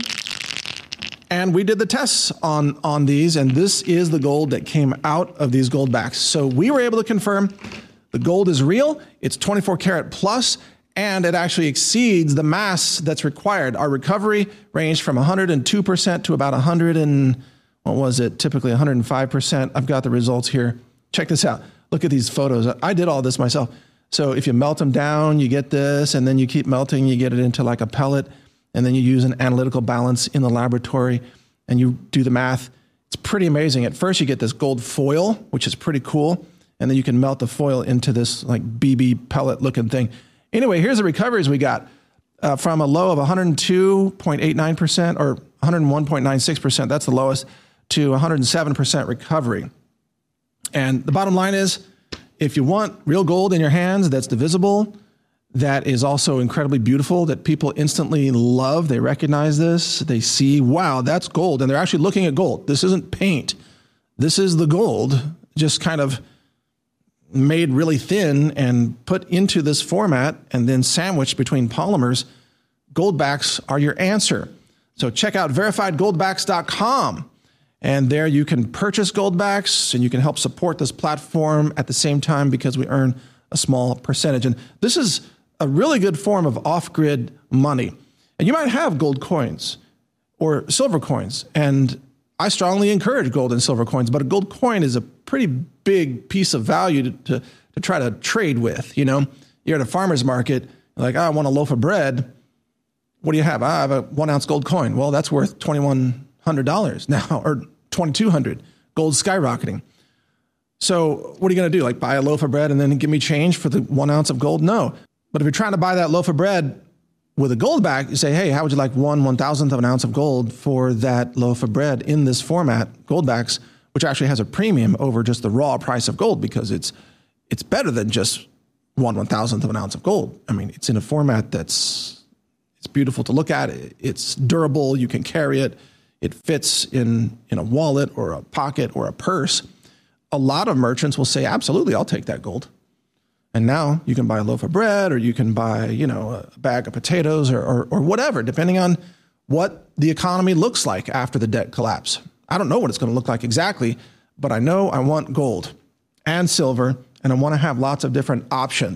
And we did the tests on, on these, and this is the gold that came out of these gold backs. So we were able to confirm the gold is real, it's twenty-four karat plus, and it actually exceeds the mass that's required. Our recovery ranged from one hundred two percent to about one hundred and what was it? Typically one hundred five percent. I've got the results here. Check this out. Look at these photos. I did all this myself. So if you melt them down, you get this, and then you keep melting, you get it into like a pellet, and then you use an analytical balance in the laboratory, and you do the math. It's pretty amazing. At first, you get this gold foil, which is pretty cool, and then you can melt the foil into this like B B pellet looking thing. Anyway, here's the recoveries we got uh, from a low of one hundred two point eight nine percent or one hundred one point nine six percent. That's the lowest, to one hundred seven percent recovery. And the bottom line is, if you want real gold in your hands that's divisible, that is also incredibly beautiful, that people instantly love, they recognize this, they see, wow, that's gold, and they're actually looking at gold. This isn't paint. This is the gold, just kind of made really thin and put into this format and then sandwiched between polymers. Goldbacks are your answer. So check out verified goldbacks dot com. And there you can purchase Goldbacks, and you can help support this platform at the same time because we earn a small percentage. And this is a really good form of off-grid money. And you might have gold coins or silver coins. And I strongly encourage gold and silver coins, but a gold coin is a pretty big piece of value to, to, to try to trade with. You know, you're at a farmer's market, like, oh, I want a loaf of bread. What do you have? I have a one ounce gold coin. Well, that's worth twenty-one hundred dollars now, or twenty-two hundred dollars. Gold's skyrocketing. So what are you going to do? Like buy a loaf of bread and then give me change for the one ounce of gold? No. But if you're trying to buy that loaf of bread with a gold back, you say, hey, how would you like one one thousandth of an ounce of gold for that loaf of bread in this format, Goldbacks, which actually has a premium over just the raw price of gold because it's it's better than just one one thousandth of an ounce of gold. I mean, it's in a format that's it's beautiful to look at. It's durable. You can carry it. It fits in, in a wallet or a pocket or a purse. A lot of merchants will say, absolutely, I'll take that gold. And now you can buy a loaf of bread, or you can buy, you know, a bag of potatoes, or, or, or whatever, depending on what the economy looks like after the debt collapse. I don't know what it's going to look like exactly, but I know I want gold and silver, and I want to have lots of different options.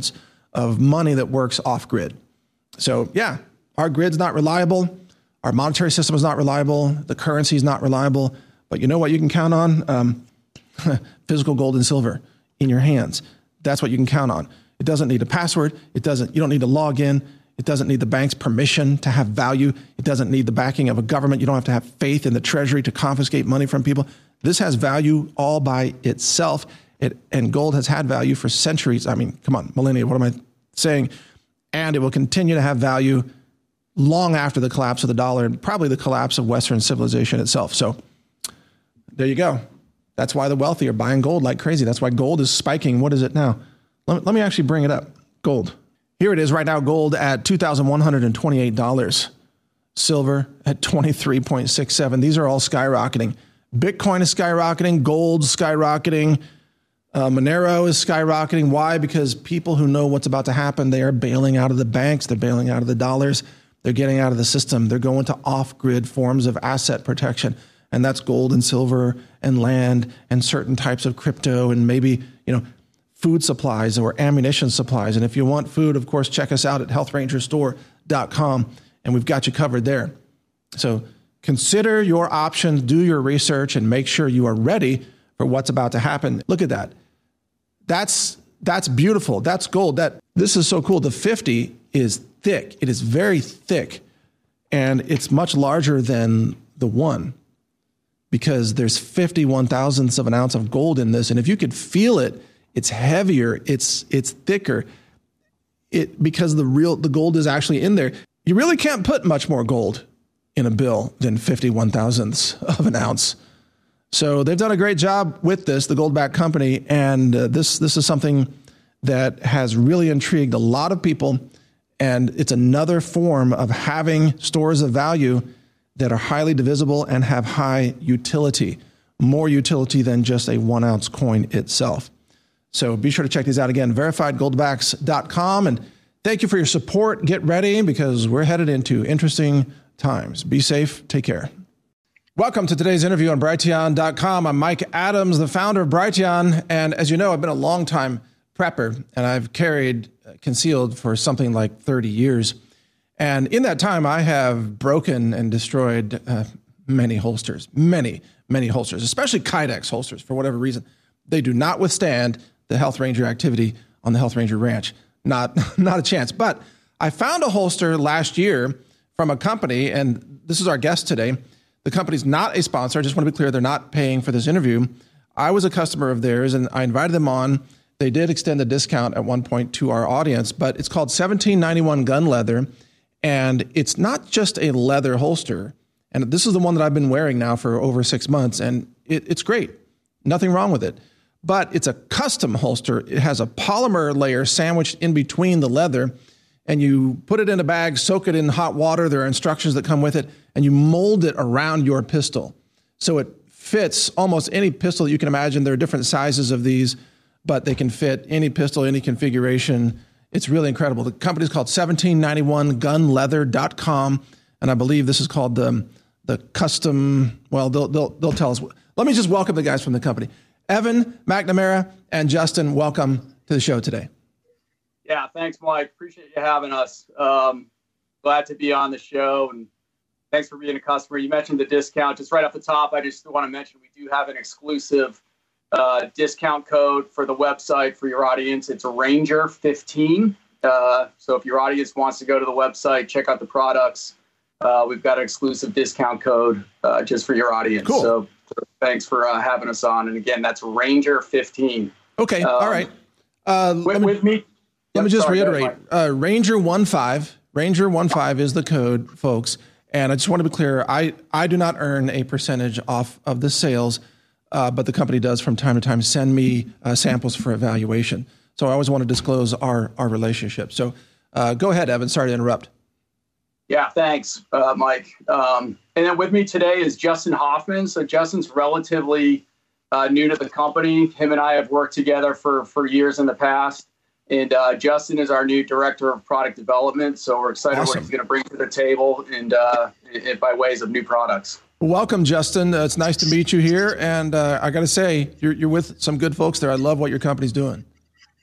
of money that works off grid. So yeah, our grid's not reliable. Our monetary system is not reliable. The currency is not reliable. But you know what you can count on? Um, physical gold and silver in your hands. That's what you can count on. It doesn't need a password. It doesn't, you don't need to log in. It doesn't need the bank's permission to have value. It doesn't need the backing of a government. You don't have to have faith in the treasury to confiscate money from people. This has value all by itself. It, and gold has had value for centuries. I mean, come on, millennia, what am I saying? And it will continue to have value long after the collapse of the dollar and probably the collapse of Western civilization itself. So there you go. That's why the wealthy are buying gold like crazy. That's why gold is spiking. What is it now? Let, let me actually bring it up. Gold. Here it is right now, gold at two thousand one hundred twenty-eight dollars. Silver at twenty-three point six seven. These are all skyrocketing. Bitcoin is skyrocketing. Gold's skyrocketing. Uh, Monero is skyrocketing. Why? Because people who know what's about to happen, they are bailing out of the banks. They're bailing out of the dollars. They're getting out of the system. They're going to off-grid forms of asset protection. And that's gold and silver and land and certain types of crypto and maybe, you know, food supplies or ammunition supplies. And if you want food, of course, check us out at health ranger store dot com and we've got you covered there. So consider your options, do your research, and make sure you are ready for what's about to happen. Look at that. That's that's beautiful. That's gold. That this is so cool. The fifty is thick. It is very thick, and it's much larger than the one because there's fifty-one thousandths of an ounce of gold in this. And if you could feel it, it's heavier. It's it's thicker. It because the real the gold is actually in there. You really can't put much more gold in a bill than fifty-one thousandths of an ounce. So they've done a great job with this, the Goldback Company, and uh, this this is something that has really intrigued a lot of people, and it's another form of having stores of value that are highly divisible and have high utility, more utility than just a one-ounce coin itself. So be sure to check these out again, verified goldbacks dot com, and thank you for your support. Get ready because we're headed into interesting times. Be safe. Take care. Welcome to today's interview on Brighteon dot com. I'm Mike Adams, the founder of Brighteon. And as you know, I've been a long time prepper and I've carried uh, concealed for something like thirty years. And in that time, I have broken and destroyed uh, many holsters, many, many holsters, especially Kydex holsters for whatever reason. They do not withstand the Health Ranger activity on the Health Ranger Ranch. Not, not a chance. But I found a holster last year from a company, and this is our guest today. The company's not a sponsor. I just want to be clear, they're not paying for this interview. I was a customer of theirs, and I invited them on. They did extend a discount at one point to our audience, but it's called seventeen ninety-one Gun Leather, and it's not just a leather holster. And this is the one that I've been wearing now for over six months, and it, it's great. Nothing wrong with it. But it's a custom holster. It has a polymer layer sandwiched in between the leather, and you put it in a bag, soak it in hot water. There are instructions that come with it, and you mold it around your pistol. So it fits almost any pistol that you can imagine. There are different sizes of these, but they can fit any pistol, any configuration. It's really incredible. The company's called seventeen ninety-one gun leather dot com, and I believe this is called the, the custom, well, they'll, they'll, they'll tell us. Let me just welcome the guys from the company. Evan McNamara and Justin, welcome to the show today. Yeah, thanks, Mike. Appreciate you having us. Um, glad to be on the show, and thanks for being a customer. You mentioned the discount. Just right off the top, I just want to mention we do have an exclusive uh, discount code for the website for your audience. It's Ranger fifteen. Uh, so if your audience wants to go to the website, check out the products, uh, we've got an exclusive discount code uh, just for your audience. Cool. So, so thanks for uh, having us on. And again, that's Ranger fifteen. Okay. Um, all right. Uh, with, let me, with me. Let me just Sorry, reiterate, uh, Ranger one five, Ranger one five is the code, folks. And I just want to be clear, I, I do not earn a percentage off of the sales, uh, but the company does from time to time send me uh, samples for evaluation. So I always want to disclose our, our relationship. So uh, go ahead, Evan. Sorry to interrupt. Yeah, thanks, uh, Mike. Um, and then with me today is Justin Hoffman. So Justin's relatively uh, new to the company. Him and I have worked together for, for years in the past. And uh, Justin is our new director of product development. So we're excited Awesome. what he's going to bring to the table and uh, it, by ways of new products. Welcome, Justin. Uh, it's nice to meet you here. And uh, I got to say, you're, you're with some good folks there. I love what your company's doing.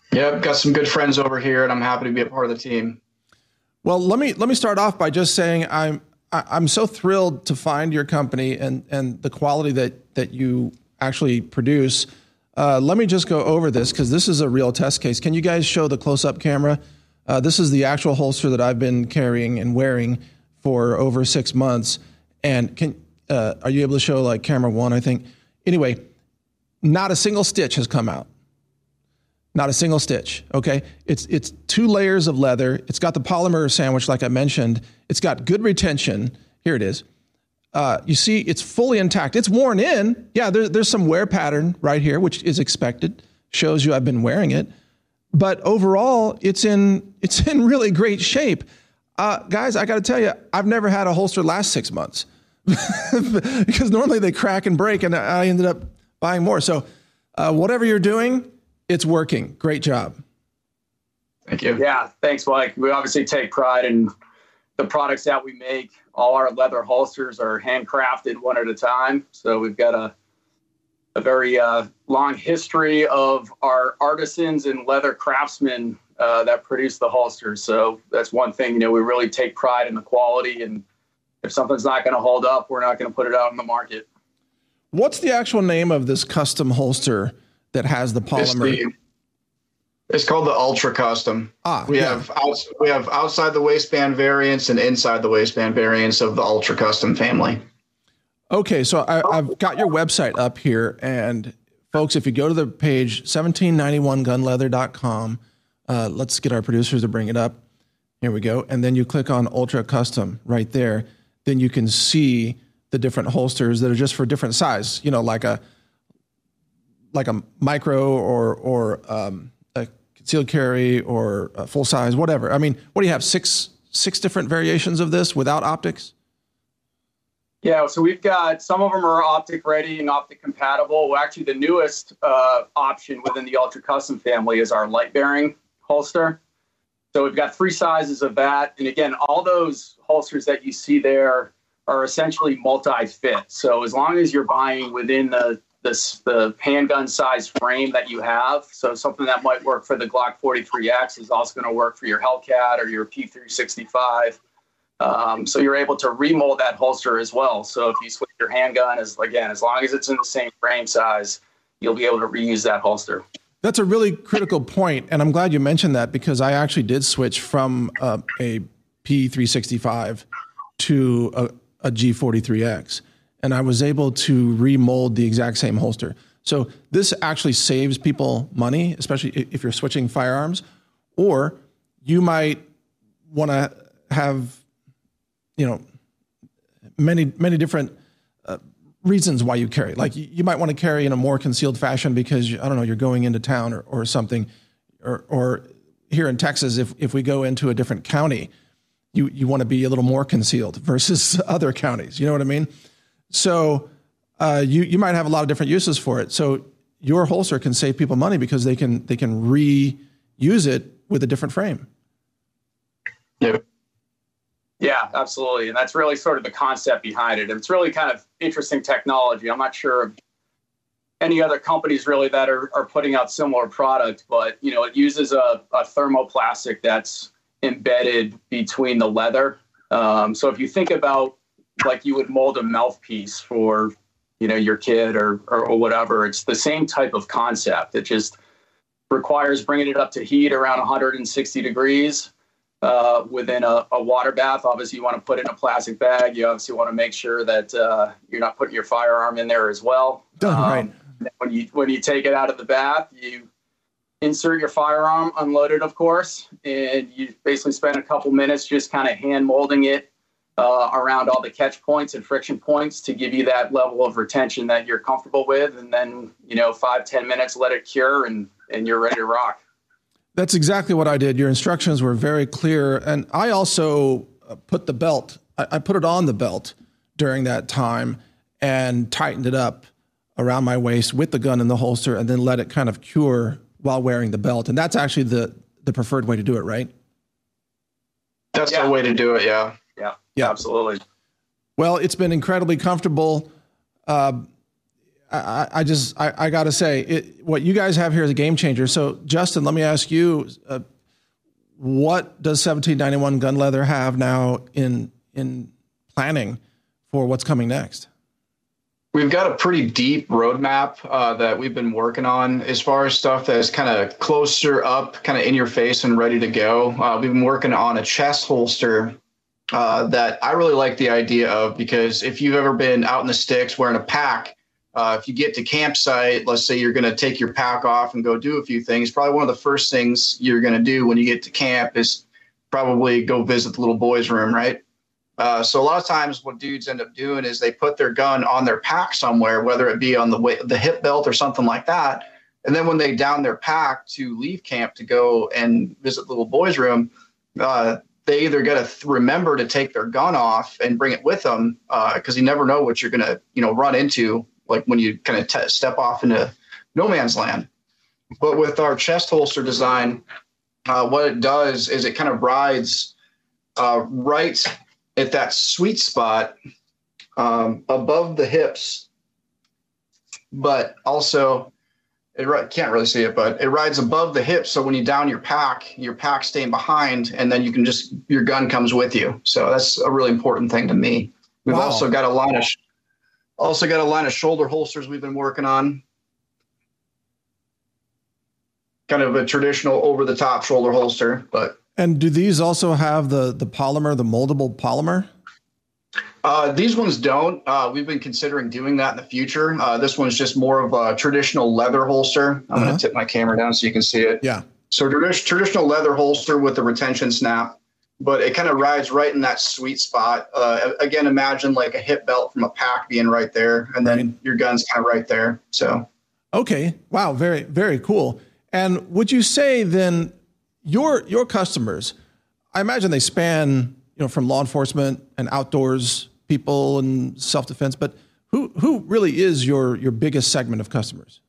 Yep, got some good friends over here, and I'm happy to be a part of the team. Well, let me let me start off by just saying I'm I, I'm so thrilled to find your company and and the quality that that you actually produce. Uh, let me just go over this because this is a real test case. Can you guys show the close-up camera? Uh, this is the actual holster that I've been carrying and wearing for over six months. And can uh, are you able to show like camera one? I think. Anyway, not a single stitch has come out. Not a single stitch, okay? It's it's two layers of leather. It's got the polymer sandwich, like I mentioned. It's got good retention. Here it is. Uh, you see, it's fully intact. It's worn in. Yeah, there, there's some wear pattern right here, which is expected. Shows you I've been wearing it. But overall, it's in it's in really great shape. Uh, guys, I got to tell you, I've never had a holster last six months because normally they crack and break, and I ended up buying more. So uh, whatever you're doing, it's working. Great job. Thank you. Yeah, thanks, Mike. We obviously take pride in the products that we make. All our leather holsters are handcrafted one at a time. So we've got a a very uh, long history of our artisans and leather craftsmen uh, that produce the holsters. So that's one thing, you know, we really take pride in the quality. And if something's not going to hold up, we're not going to put it out on the market. What's the actual name of this custom holster that has the polymer? It's, the, it's called the Ultra Custom. Ah, we yeah. have out, we have outside the waistband variants and inside the waistband variants of the Ultra Custom family. Okay, so I, I've got your website up here, and folks, if you go to the page seventeen ninety-one gun leather dot com, uh, let's get our producers to bring it up. Here we go, and then you click on Ultra Custom right there. Then you can see the different holsters that are just for different size. You know, like a like a micro or or um, a concealed carry or a full size, whatever. I mean, what do you have? Six six different variations of this without optics? Yeah, so we've got some of them are optic ready and optic compatible. Well, actually, the newest uh, option within the Ultra Custom family is our light bearing holster. So we've got three sizes of that. And again, all those holsters that you see there are essentially multi-fit. So as long as you're buying within the This, the handgun size frame that you have. So something that might work for the Glock forty-three X is also going to work for your Hellcat or your P three sixty-five. Um, so you're able to remold that holster as well. So if you switch your handgun, as again, as long as it's in the same frame size, you'll be able to reuse that holster. That's a really critical point, and I'm glad you mentioned that because I actually did switch from uh, a P three sixty-five to a, a G forty-three X. And I was able to remold the exact same holster. So this actually saves people money, especially if you're switching firearms, or you might want to have, you know, many, many different uh, reasons why you carry. Like you, you might want to carry in a more concealed fashion because, I don't know, you're going into town or, or something, or, or here in Texas, if, if we go into a different county, you, you want to be a little more concealed versus other counties. You know what I mean? So uh, you you might have a lot of different uses for it. So your holster can save people money because they can they can reuse it with a different frame. Yep. Yeah, absolutely, and that's really sort of the concept behind it. It's really kind of interesting technology. I'm not sure of any other companies really that are are putting out similar product, but you know it uses a, a thermoplastic that's embedded between the leather. Um, so if you think about like you would mold a mouthpiece for, you know, your kid or, or or whatever. It's the same type of concept. It just requires bringing it up to heat around one hundred sixty degrees uh, within a, a water bath. Obviously, you want to put it in a plastic bag. You obviously want to make sure that uh, you're not putting your firearm in there as well. Oh, um, right. When you when you take it out of the bath, you insert your firearm, unload it, of course, and you basically spend a couple minutes just kind of hand molding it Uh, around all the catch points and friction points to give you that level of retention that you're comfortable with. And then, you know, five, ten minutes, let it cure and, and you're ready to rock. That's exactly what I did. Your instructions were very clear. And I also put the belt, I, I put it on the belt during that time and tightened it up around my waist with the gun in the holster and then let it kind of cure while wearing the belt. And that's actually the, the preferred way to do it, right? That's Yeah. the way to do it. Yeah. Yeah, Yeah. absolutely. Well, it's been incredibly comfortable. Uh, I, I just, I, I got to say, it, what you guys have here is a game changer. So, Justin, let me ask you, uh, what does seventeen ninety-one Gun Leather have now in in planning for what's coming next? We've got a pretty deep roadmap uh, that we've been working on as far as stuff that is kind of closer up, kind of in your face and ready to go. Uh, we've been working on a chest holster uh, that I really like the idea of, because if you've ever been out in the sticks wearing a pack, Uh, if you get to campsite, let's say you're going to take your pack off and go do a few things, probably one of the first things you're going to do when you get to camp is probably go visit the little boys' room, right? Uh, so a lot of times what dudes end up doing is they put their gun on their pack somewhere, whether it be on the way, the hip belt or something like that. And then when they down their pack to leave camp to go and visit the little boys' room, uh, they either got to th- remember to take their gun off and bring it with them, because uh, you never know what you're going to, you know, run into, like when you kind of t- step off into no man's land. But with our chest holster design, uh, what it does is it kind of rides uh, right at that sweet spot um, above the hips, but also it ri- can't really see it, but it rides above the hips. So when you down your pack, your pack staying behind, and then you can just, your gun comes with you. So that's a really important thing to me. We've Wow. also got a line of, also got a line of shoulder holsters we've been working on. Kind of a traditional over the top shoulder holster, but. And do these also have the, the polymer, the moldable polymer? Uh, these ones don't. Uh, we've been considering doing that in the future. Uh, this one's just more of a traditional leather holster. I'm Uh-huh. going to tip my camera down so you can see it. Yeah. So tradi- traditional leather holster with the retention snap, but it kind of rides right in that sweet spot. Uh, again, imagine like a hip belt from a pack being right there, and then Right. your gun's kind of right there. So. Okay. Wow. Very, very cool. And would you say then your your customers, I imagine they span, you know, from law enforcement and outdoors people and self-defense, but who who really is your your biggest segment of customers?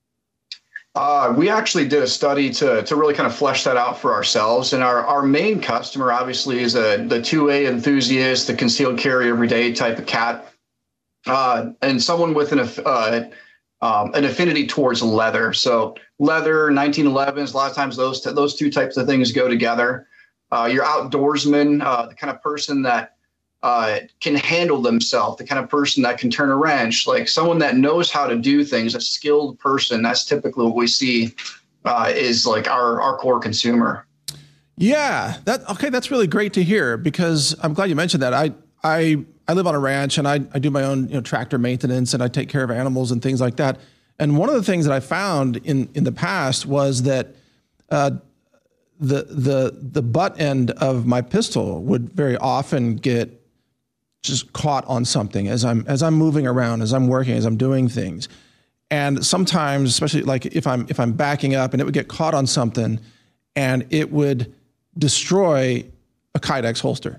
Uh, we actually did a study to to really kind of flesh that out for ourselves. And our, our main customer obviously is a, the two A enthusiast, the concealed carry everyday type of cat, uh, and someone with an uh, um, an affinity towards leather. So leather, nineteen elevens, a lot of times those those two types of things go together. Uh, your outdoorsman, uh, the kind of person that uh, can handle themselves, the kind of person that can turn a wrench, like someone that knows how to do things, a skilled person. That's typically what we see uh, is like our, our core consumer. Yeah, that okay. That's really great to hear, because I'm glad you mentioned that. I I I live on a ranch, and I I do my own, you know, tractor maintenance, and I take care of animals and things like that. And one of the things that I found in in the past was that uh, the the the butt end of my pistol would very often get just caught on something as I'm as I'm moving around, as I'm working, as I'm doing things. And sometimes, especially like if I'm if I'm backing up, and it would get caught on something, and it would destroy a Kydex holster.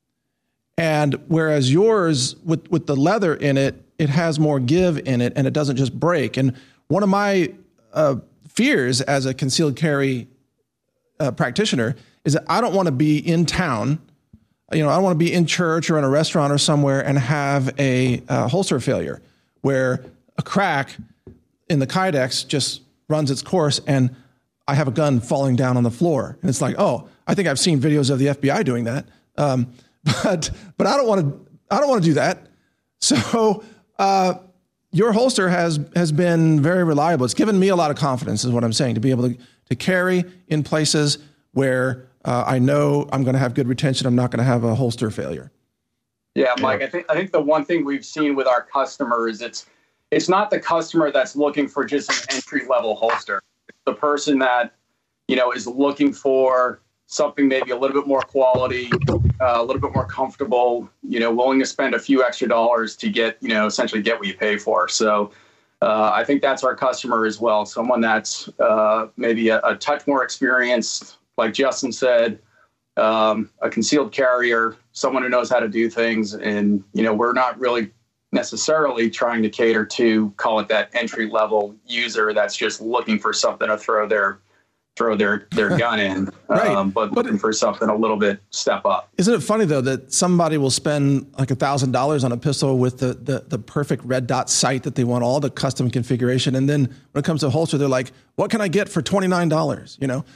And whereas yours, with with the leather in it, it has more give in it, and it doesn't just break. And one of my uh, fears as a concealed carry uh, practitioner is that I don't want to be in town. You know, I don't want to be in church or in a restaurant or somewhere and have a uh, holster failure where a crack in the Kydex just runs its course and I have a gun falling down on the floor. And it's like, oh, I think I've seen videos of the F B I doing that. Um, but but I don't want to I don't want to do that. So uh, your holster has has been very reliable. It's given me a lot of confidence, is what I'm saying, to be able to, to carry in places where Uh, I know I'm going to have good retention. I'm not going to have a holster failure. Yeah, Mike, I think I think the one thing we've seen with our customers, it's it's not the customer that's looking for just an entry level holster. It's the person that, you know, is looking for something maybe a little bit more quality, uh, a little bit more comfortable, you know, willing to spend a few extra dollars to get, you know, essentially get what you pay for. So uh, I think that's our customer as well. Someone that's uh, maybe a, a touch more experienced, like Justin said, um, a concealed carrier, someone who knows how to do things. And, you know, we're not really necessarily trying to cater to, call it that entry level user that's just looking for something to throw their throw their, their gun in, Right. um, but, but looking for something a little bit step up. Isn't it funny though that somebody will spend like a thousand dollars on a pistol with the, the the perfect red dot sight that they want, all the custom configuration, and then when it comes to a holster, they're like, "What can I get for twenty nine dollars?" You know,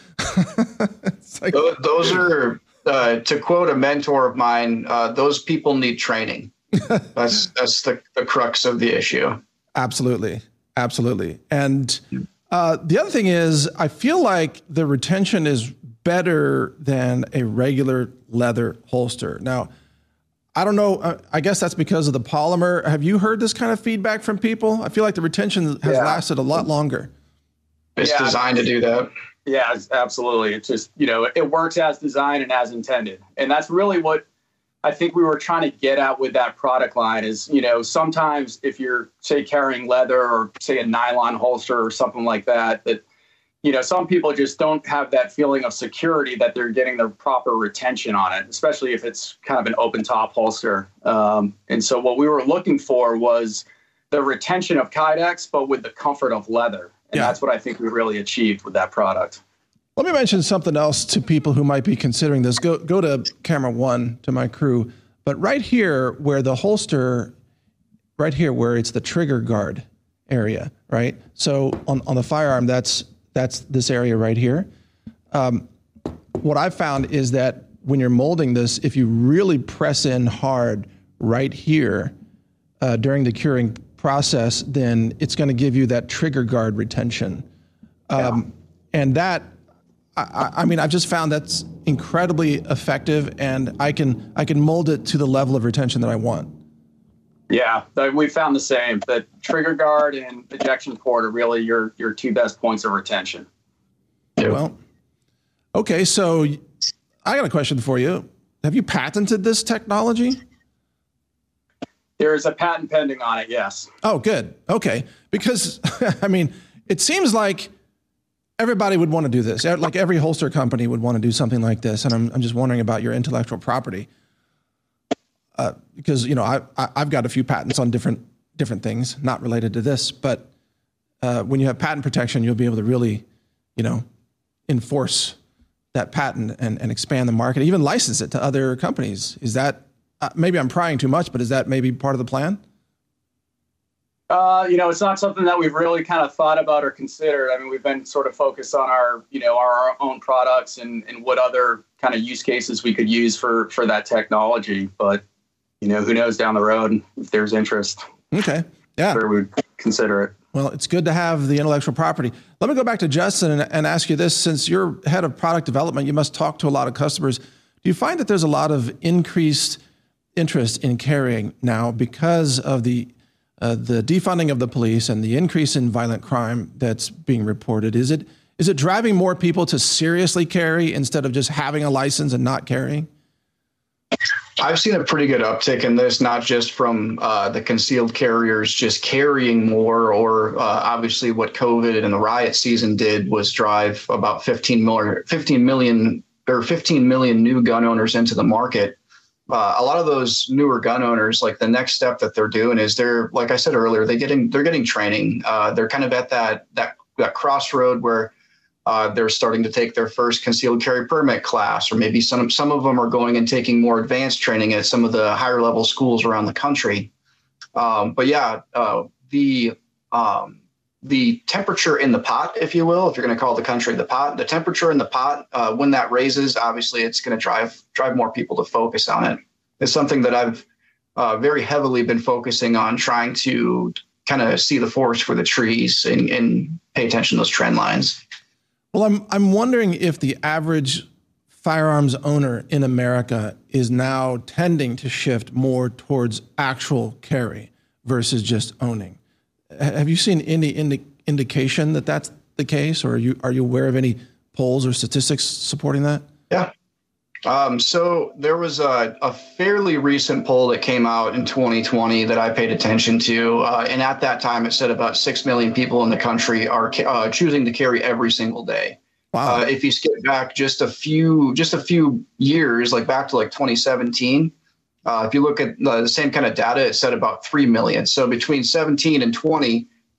it's like, Those, those are uh, to quote a mentor of mine. Uh, those people need training. That's that's the, the crux of the issue. Absolutely, absolutely. And uh, the other thing is, I feel like the retention is better than a regular leather holster. Now, I don't know. Uh, I guess that's because of the polymer. Have you heard this kind of feedback from people? I feel like the retention has Yeah. lasted a lot longer. It's Yeah. designed to do that. Yeah, it's- absolutely. It's just, you know, it works as designed and as intended. And that's really what I think we were trying to get at with that product line is, you know, sometimes if you're, say, carrying leather or, say, a nylon holster or something like that, that, you know, some people just don't have that feeling of security that they're getting the proper retention on it, especially if it's kind of an open top holster. Um, and so what we were looking for was the retention of Kydex, but with the comfort of leather. And Yeah. that's what I think we really achieved with that product. Let me mention something else to people who might be considering this. Go go to camera one to my crew. But right here, where the holster, right here, where it's the trigger guard area, right? So on, on the firearm, that's that's this area right here. Um, what I've found is that when you're molding this, if you really press in hard right here uh, during the curing process, then it's going to give you that trigger guard retention. Um, and that, I, I mean, I've just found that's incredibly effective, and I can I can mold it to the level of retention that I want. Yeah, th- we found the same. That trigger guard and ejection port are really your your two best points of retention. Well, okay, so I got a question for you. Have you patented this technology? There is a patent pending on it. Yes. Oh, good. Okay, because I mean, it seems like everybody would want to do this. Like every holster company would want to do something like this, and I'm I'm just wondering about your intellectual property. Uh, because you know I, I I've got a few patents on different different things not related to this, but uh, when you have patent protection, you'll be able to really, you know, enforce that patent and, and expand the market, even license it to other companies. Is that uh, maybe I'm prying too much, but is that maybe part of the plan? Uh, you know, it's not something that we've really kind of thought about or considered. I mean, we've been sort of focused on our, you know, our own products and, and what other kind of use cases we could use for, for that technology. But, you know, who knows down the road if there's interest. Okay. Yeah. Sure, we'd consider it. Well, it's good to have the intellectual property. Let me go back to Justin and, and ask you this. Since you're head of product development, you must talk to a lot of customers. Do you find that there's a lot of increased interest in carrying now because of the uh, the defunding of the police and the increase in violent crime that's being reported? Is it is it driving more people to seriously carry instead of just having a license and not carrying? I've seen a pretty good uptick in this, not just from uh, the concealed carriers just carrying more, or uh, obviously what COVID and the riot season did was drive about fifteen million, fifteen million or fifteen million new gun owners into the market. Uh, a lot of those newer gun owners, like the next step that they're doing is they're, like I said earlier, they getting they're getting training. Uh, they're kind of at that that that crossroad where Uh, they're starting to take their first concealed carry permit class, or maybe some some of them are going and taking more advanced training at some of the higher level schools around the country. Um, but yeah, uh, the um, the temperature in the pot, if you will, if you're going to call the country the pot, the temperature in the pot, uh, when that raises, obviously it's going to drive drive more people to focus on it. It's something that I've uh, very heavily been focusing on, trying to kind of see the forest for the trees and, and pay attention to those trend lines. Well, I'm I'm wondering if the average firearms owner in America is now tending to shift more towards actual carry versus just owning. Have you seen any indi- indication that that's the case, or are you are you aware of any polls or statistics supporting that? Yeah. Um, so there was a, a fairly recent poll that came out in twenty twenty that I paid attention to. Uh, and at that time, it said about six million people in the country are uh, choosing to carry every single day. Wow. Uh, if you skip back just a few, just a few years, like back to like twenty seventeen, uh, if you look at the, the same kind of data, it said about three million. So between seventeen and twenty,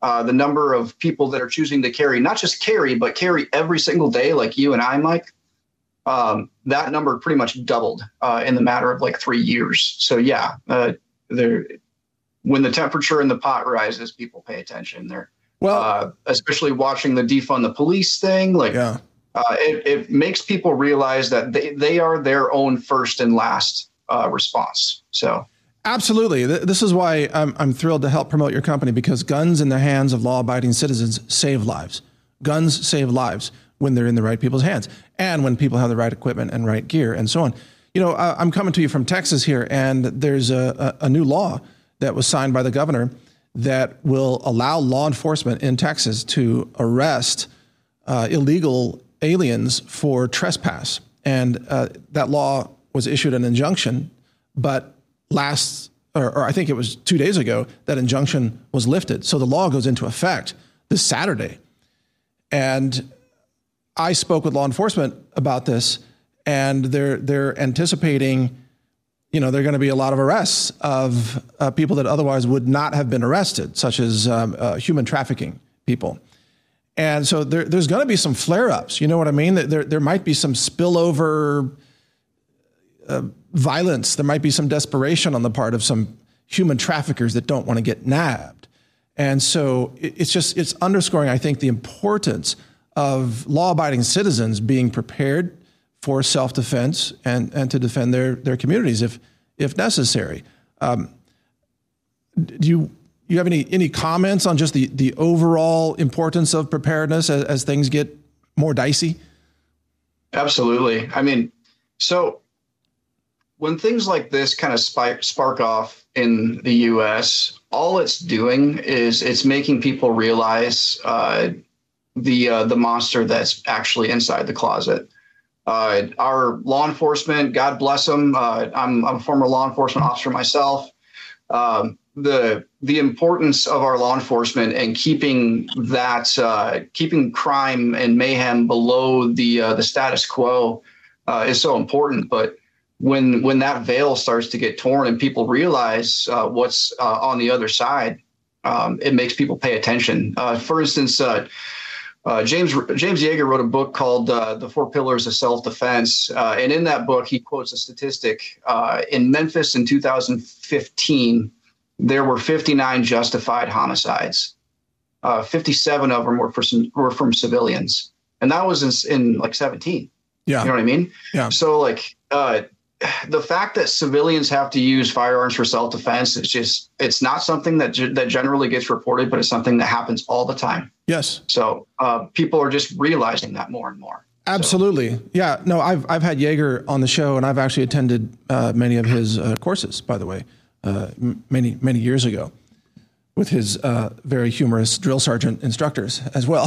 uh, the number of people that are choosing to carry, not just carry, but carry every single day, like you and I, Mike, um, that number pretty much doubled uh, in the matter of like three years. So yeah, uh, there, when the temperature in the pot rises, people pay attention. They're well, uh, especially watching the defund the police thing. Like, yeah. uh, it, it makes people realize that they, they are their own first and last uh, response. So. Absolutely. This is why I'm, I'm thrilled to help promote your company, because guns in the hands of law-abiding citizens save lives. Guns save lives when they're in the right people's hands and when people have the right equipment and right gear and so on. You know, I'm coming to you from Texas here, and there's a, a, a new law that was signed by the governor that will allow law enforcement in Texas to arrest uh, illegal aliens for trespass. And uh, that law was issued an injunction, but last, or, or I think it was two days ago, that injunction was lifted. So the law goes into effect this Saturday. And I spoke with law enforcement about this, and they're they're anticipating, you know, there are going to be a lot of arrests of uh, people that otherwise would not have been arrested, such as um, uh, human trafficking people. And so there, there's going to be some flare-ups. You know what I mean? There there might be some spillover uh, violence. There might be some desperation on the part of some human traffickers that don't want to get nabbed. And so it, it's just, it's underscoring, I think, the importance of law-abiding citizens being prepared for self-defense and, and to defend their, their communities if if necessary. Um, do you you have any any comments on just the, the overall importance of preparedness as, as things get more dicey? Absolutely. I mean, so when things like this kind of spark, spark off in the U S, all it's doing is it's making people realize uh, the uh, the monster that's actually inside the closet. Uh, our law enforcement, God bless them. Uh, I'm, I'm a former law enforcement officer myself. Um, the the importance of our law enforcement and keeping that uh, keeping crime and mayhem below the uh, the status quo uh, is so important. But when when that veil starts to get torn and people realize uh, what's uh, on the other side, um, it makes people pay attention. Uh, for instance. Uh, Uh, James James Yeager wrote a book called uh, The Four Pillars of Self-Defense. Uh, and in that book, he quotes a statistic. Uh, in Memphis in two thousand fifteen, there were fifty-nine justified homicides. Uh, fifty-seven of them were, for some, were from civilians. And that was in, in like seventeen. Yeah. You know what I mean? Yeah. So like uh, the fact that civilians have to use firearms for self-defense, it's just, it's not something that that generally gets reported, but it's something that happens all the time. Yes. So uh, people are just realizing that more and more. Absolutely. So. Yeah. No, I've I've had Yeager on the show, and I've actually attended uh, many of his uh, courses, by the way, uh, m- many, many years ago with his uh, very humorous drill sergeant instructors as well.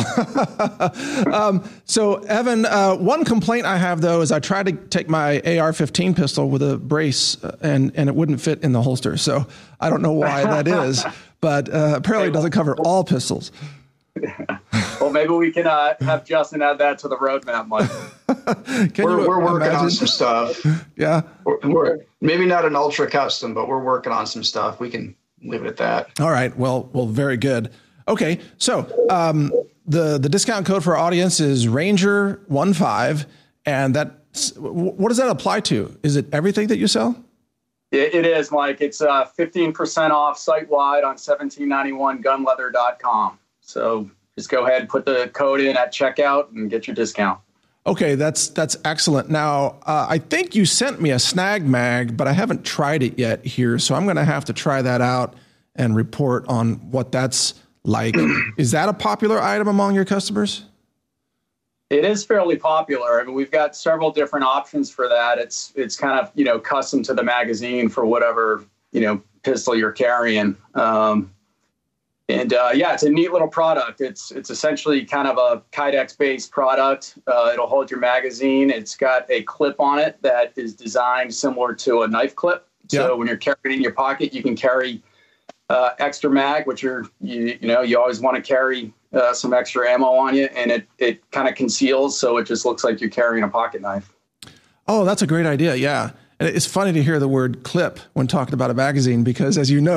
um, so, Evan, uh, one complaint I have, though, is I tried to take my A R fifteen pistol with a brace, uh, and, and it wouldn't fit in the holster. So I don't know why that is, but uh, apparently it doesn't cover all pistols. Well, maybe we can uh, have Justin add that to the roadmap, Mike. we're we're working imagine? on some stuff. Yeah. We're, we're maybe not an ultra custom, but we're working on some stuff. We can leave it at that. All right. Well, well, very good. Okay. So um, the, the discount code for our audience is Ranger fifteen, and that, what does that apply to? Is it everything that you sell? It, it is, Mike. It's uh, fifteen percent off site-wide on seventeen ninety-one gun leather dot com. So just go ahead and put the code in at checkout and get your discount. Okay, that's that's excellent. Now, uh, I think you sent me a Snag Mag, but I haven't tried it yet here, so I'm going to have to try that out and report on what that's like. Is that a popular item among your customers? It is fairly popular. I mean, we've got several different options for that. It's it's kind of, you know, custom to the magazine for whatever, you know, pistol you're carrying. Um, And uh, yeah, it's a neat little product. It's it's essentially kind of a Kydex-based product. Uh, it'll hold your magazine. It's got a clip on it that is designed similar to a knife clip. So yeah. When you're carrying it in your pocket, you can carry uh, extra mag, which are you you know you always want to carry uh, some extra ammo on you, and it it kind of conceals, so it just looks like you're carrying a pocket knife. Oh, that's a great idea. Yeah. And it's funny to hear the word clip when talking about a magazine, because as you know,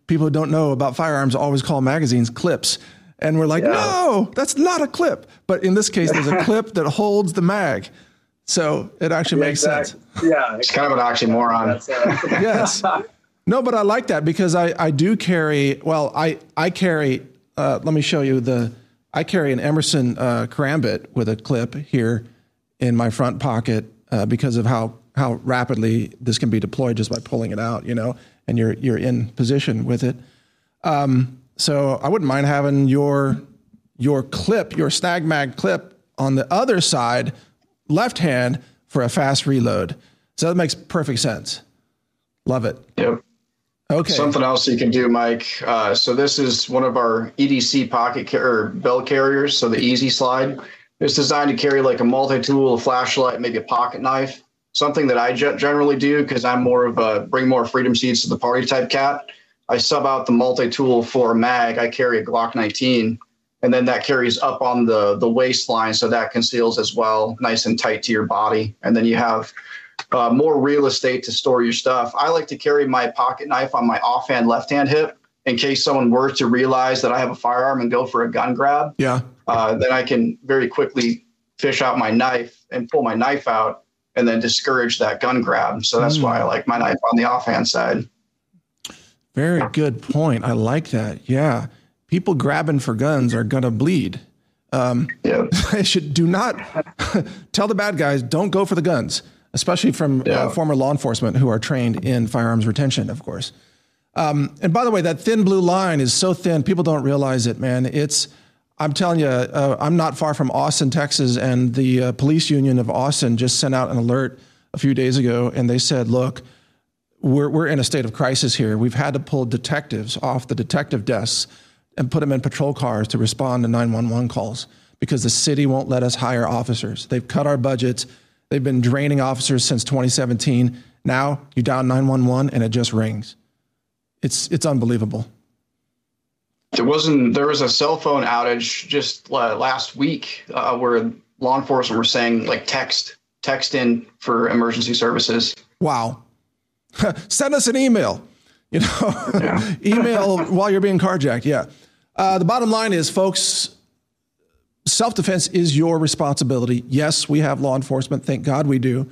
people who don't know about firearms always call magazines clips. And we're like, yeah. no, that's not a clip. But in this case, there's a clip that holds the mag. So it actually yeah, makes exactly. sense. Yeah. It's kind of an oxymoron. Yes. No, but I like that because I, I do carry, well, I, I carry, uh, let me show you the, I carry an Emerson uh, Karambit with a clip here in my front pocket uh, because of how, how rapidly this can be deployed just by pulling it out, you know, and you're, you're in position with it. Um, so I wouldn't mind having your, your clip, your Snag Mag clip on the other side, left hand, for a fast reload. So that makes perfect sense. Love it. Yep. Okay. Something else you can do, Mike. Uh, so this is one of our E D C pocket car- or belt carriers. So the Easy Slide. It's designed to carry like a multi-tool, a flashlight, maybe a pocket knife. Something that I ge- generally do because I'm more of a bring more freedom seats to the party type cat. I sub out the multi-tool for a mag. I carry a Glock nineteen, and then that carries up on the, the waistline, so that conceals as well, nice and tight to your body. And then you have uh, more real estate to store your stuff. I like to carry my pocket knife on my offhand left-hand hip in case someone were to realize that I have a firearm and go for a gun grab. Yeah. Uh, then I can very quickly fish out my knife and pull my knife out and then discourage that gun grab. So that's mm. why I like my knife on the offhand side. Very good point. I like that. Yeah. People grabbing for guns are going to bleed. Um, yeah. They should do not tell the bad guys, don't go for the guns, especially from yeah. uh, former law enforcement who are trained in firearms retention, of course. Um, and by the way, that thin blue line is so thin. People don't realize it, man. It's, I'm telling you, uh, I'm not far from Austin, Texas, and the uh, police union of Austin just sent out an alert a few days ago. And they said, look, we're, we're in a state of crisis here. We've had to pull detectives off the detective desks and put them in patrol cars to respond to nine one one calls because the city won't let us hire officers. They've cut our budgets. They've been draining officers since twenty seventeen. Now you dial nine one one and it just rings. It's it's unbelievable. There wasn't. There was a cell phone outage just uh, last week uh, where law enforcement were saying like text text in for emergency services. Wow. Send us an email. You know, yeah. email while you're being carjacked. Yeah. Uh, the bottom line is, folks, self-defense is your responsibility. Yes, we have law enforcement. Thank God we do.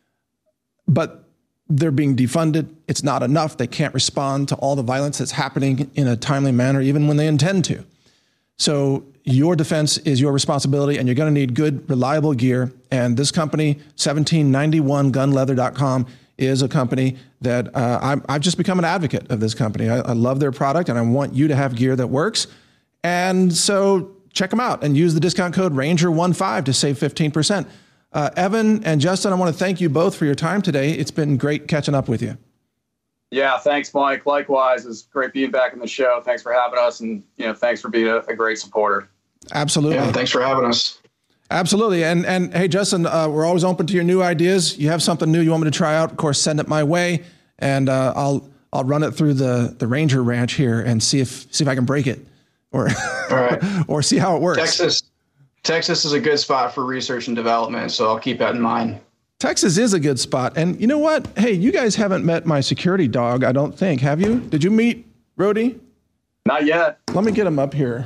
But they're being defunded. It's not enough. They can't respond to all the violence that's happening in a timely manner, even when they intend to. So your defense is your responsibility, and you're going to need good, reliable gear. And this company, seventeen ninety-one gun leather dot com, is a company that uh, I'm, I've just become an advocate of this company. I, I love their product, and I want you to have gear that works. And so check them out and use the discount code Ranger fifteen to save fifteen percent. Uh, Evan and Justin, I want to thank you both for your time today. It's been great catching up with you. Yeah, thanks, Mike. Likewise, it's great being back in the show. Thanks for having us, and you know, thanks for being a, a great supporter. Absolutely. Yeah, thanks for having us. Absolutely. And, and hey, Justin, uh, we're always open to your new ideas. You have something new you want me to try out, of course, send it my way, and uh, I'll I'll run it through the, the Ranger Ranch here and see if see if I can break it or All right. or see how it works. Texas, Texas is a good spot for research and development, so I'll keep that in mind. Texas is a good spot. And you know what? Hey, you guys haven't met my security dog, I don't think. Have you? Did you meet Rody? Not yet. Let me get him up here.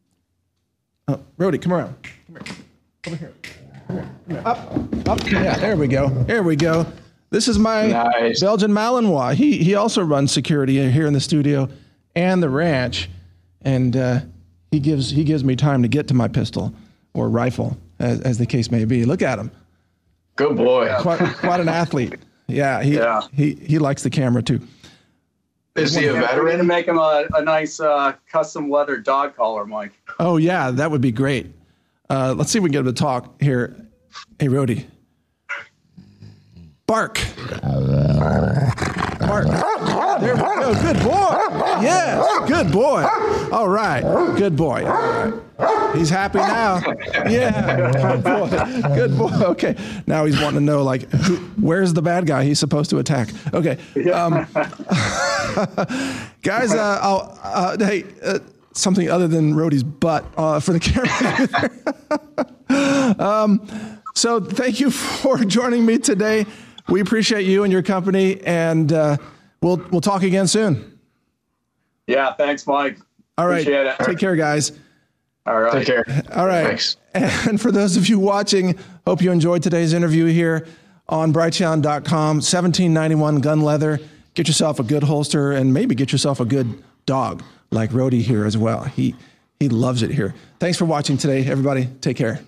Oh, Rody, come around. Come here. Over here. Come here. Come here. Up. Up. Yeah, there we go. There we go. This is my nice. Belgian Malinois. He he also runs security here in the studio and the ranch. And uh, he gives he gives me time to get to my pistol or rifle, as, as the case may be. Look at him. Good boy. Quite, quite an athlete. Yeah, he, yeah. he he likes the camera too. Is he a yeah, veteran? We're going to make him a, a nice uh, custom leather dog collar, Mike. Oh, yeah, that would be great. Uh, let's see if we can get him to talk here. Hey, Rody. Bark. Bark. There we go. Good boy. Yes, good boy. All right. Good boy. All right. He's happy now. Yeah. Good boy. Good boy. Okay. Now he's wanting to know, like, who, where's the bad guy he's supposed to attack? Okay. Um, guys, uh, I'll, uh, hey, uh, something other than Rody's butt uh, for the camera. um, so thank you for joining me today. We appreciate you and your company, and uh, we'll we'll talk again soon. Yeah, thanks, Mike. All right. Appreciate it. Take care, guys. All right. Take care. All right. Thanks. And for those of you watching, hope you enjoyed today's interview here on Brighteon dot com. seventeen ninety-one gun leather. Get yourself a good holster and maybe get yourself a good dog like Rhodey here as well. He he loves it here. Thanks for watching today, everybody. Take care.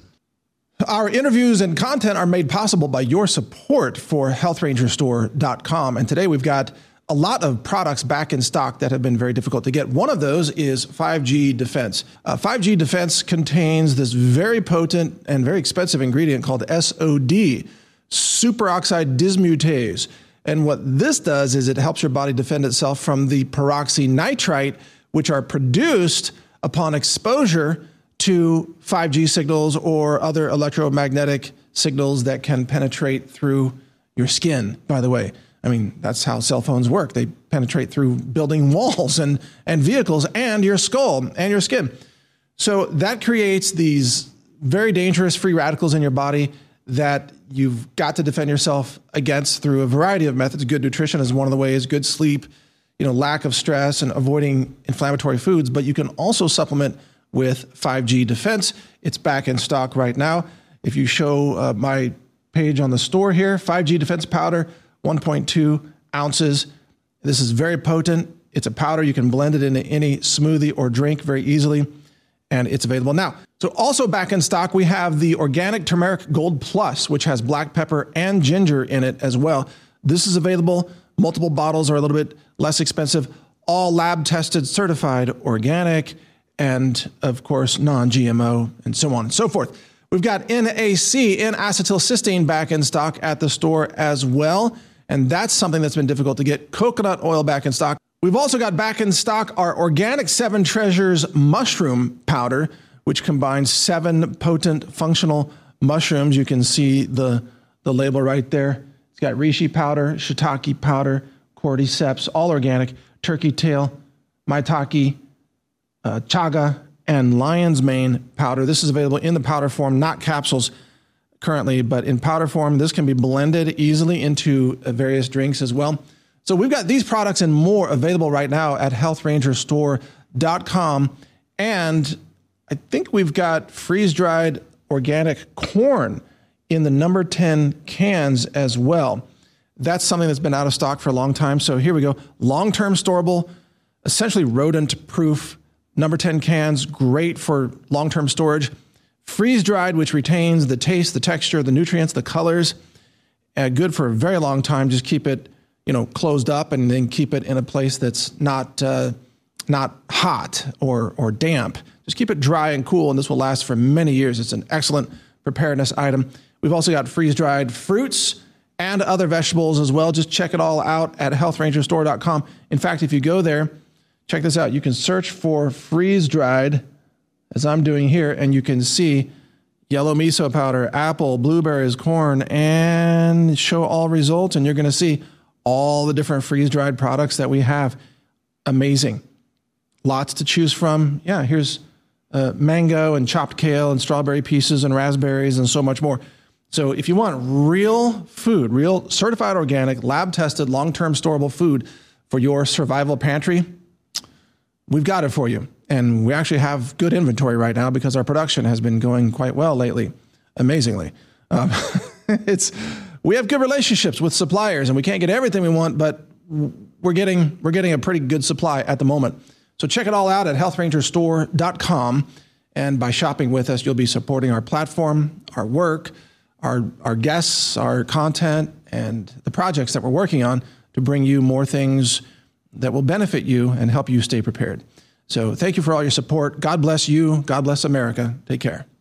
Our interviews and content are made possible by your support for health ranger store dot com. And today we've got a lot of products back in stock that have been very difficult to get. One of those is five G Defense. Uh, five G Defense contains this very potent and very expensive ingredient called S O D, superoxide dismutase. And what this does is it helps your body defend itself from the peroxynitrite, which are produced upon exposure to five G signals or other electromagnetic signals that can penetrate through your skin, by the way. I mean, that's how cell phones work. They penetrate through building walls and, and vehicles and your skull and your skin. So that creates these very dangerous free radicals in your body that you've got to defend yourself against through a variety of methods. Good nutrition is one of the ways, good sleep, you know, lack of stress and avoiding inflammatory foods. But you can also supplement with five G Defense. It's back in stock right now. If you show uh, my page on the store here, five G Defense powder, one point two ounces. This is very potent. It's a powder. You can blend it into any smoothie or drink very easily, and it's available now. So also back in stock, we have the Organic Turmeric Gold Plus, which has black pepper and ginger in it as well. This is available. Multiple bottles are a little bit less expensive. All lab tested, certified, organic, and of course, non-G M O, and so on and so forth. We've got N A C, N-acetylcysteine, back in stock at the store as well. And that's something that's been difficult to get. Coconut oil back in stock. We've also got back in stock our Organic Seven Treasures mushroom powder, which combines seven potent functional mushrooms. You can see the, the label right there. It's got reishi powder, shiitake powder, cordyceps, all organic, turkey tail, maitake, uh, chaga, and lion's mane powder. This is available in the powder form, not capsules currently, but in powder form. This can be blended easily into various drinks as well. So we've got these products and more available right now at health ranger store dot com. And I think we've got freeze-dried organic corn in the number ten cans as well. That's something that's been out of stock for a long time. So here we go. Long-term storable, essentially rodent-proof number ten cans, great for long-term storage. Freeze-dried, which retains the taste, the texture, the nutrients, the colors. Uh, good for a very long time. Just keep it, you know, closed up and then keep it in a place that's not uh, not hot or or damp. Just keep it dry and cool, and this will last for many years. It's an excellent preparedness item. We've also got freeze-dried fruits and other vegetables as well. Just check it all out at health ranger store dot com. In fact, if you go there, check this out. You can search for freeze-dried, as I'm doing here, and you can see yellow miso powder, apple, blueberries, corn, and show all results, and you're going to see all the different freeze-dried products that we have. Amazing. Lots to choose from. Yeah, here's uh, mango and chopped kale and strawberry pieces and raspberries and so much more. So if you want real food, real certified organic, lab-tested, long-term storable food for your survival pantry, we've got it for you. And we actually have good inventory right now because our production has been going quite well lately, amazingly. Um, it's we have good relationships with suppliers, and we can't get everything we want, but we're getting we're getting a pretty good supply at the moment. So check it all out at health ranger store dot com, and by shopping with us, you'll be supporting our platform, our work, our our guests, our content, and the projects that we're working on to bring you more things that will benefit you and help you stay prepared. So thank you for all your support. God bless you. God bless America. Take care.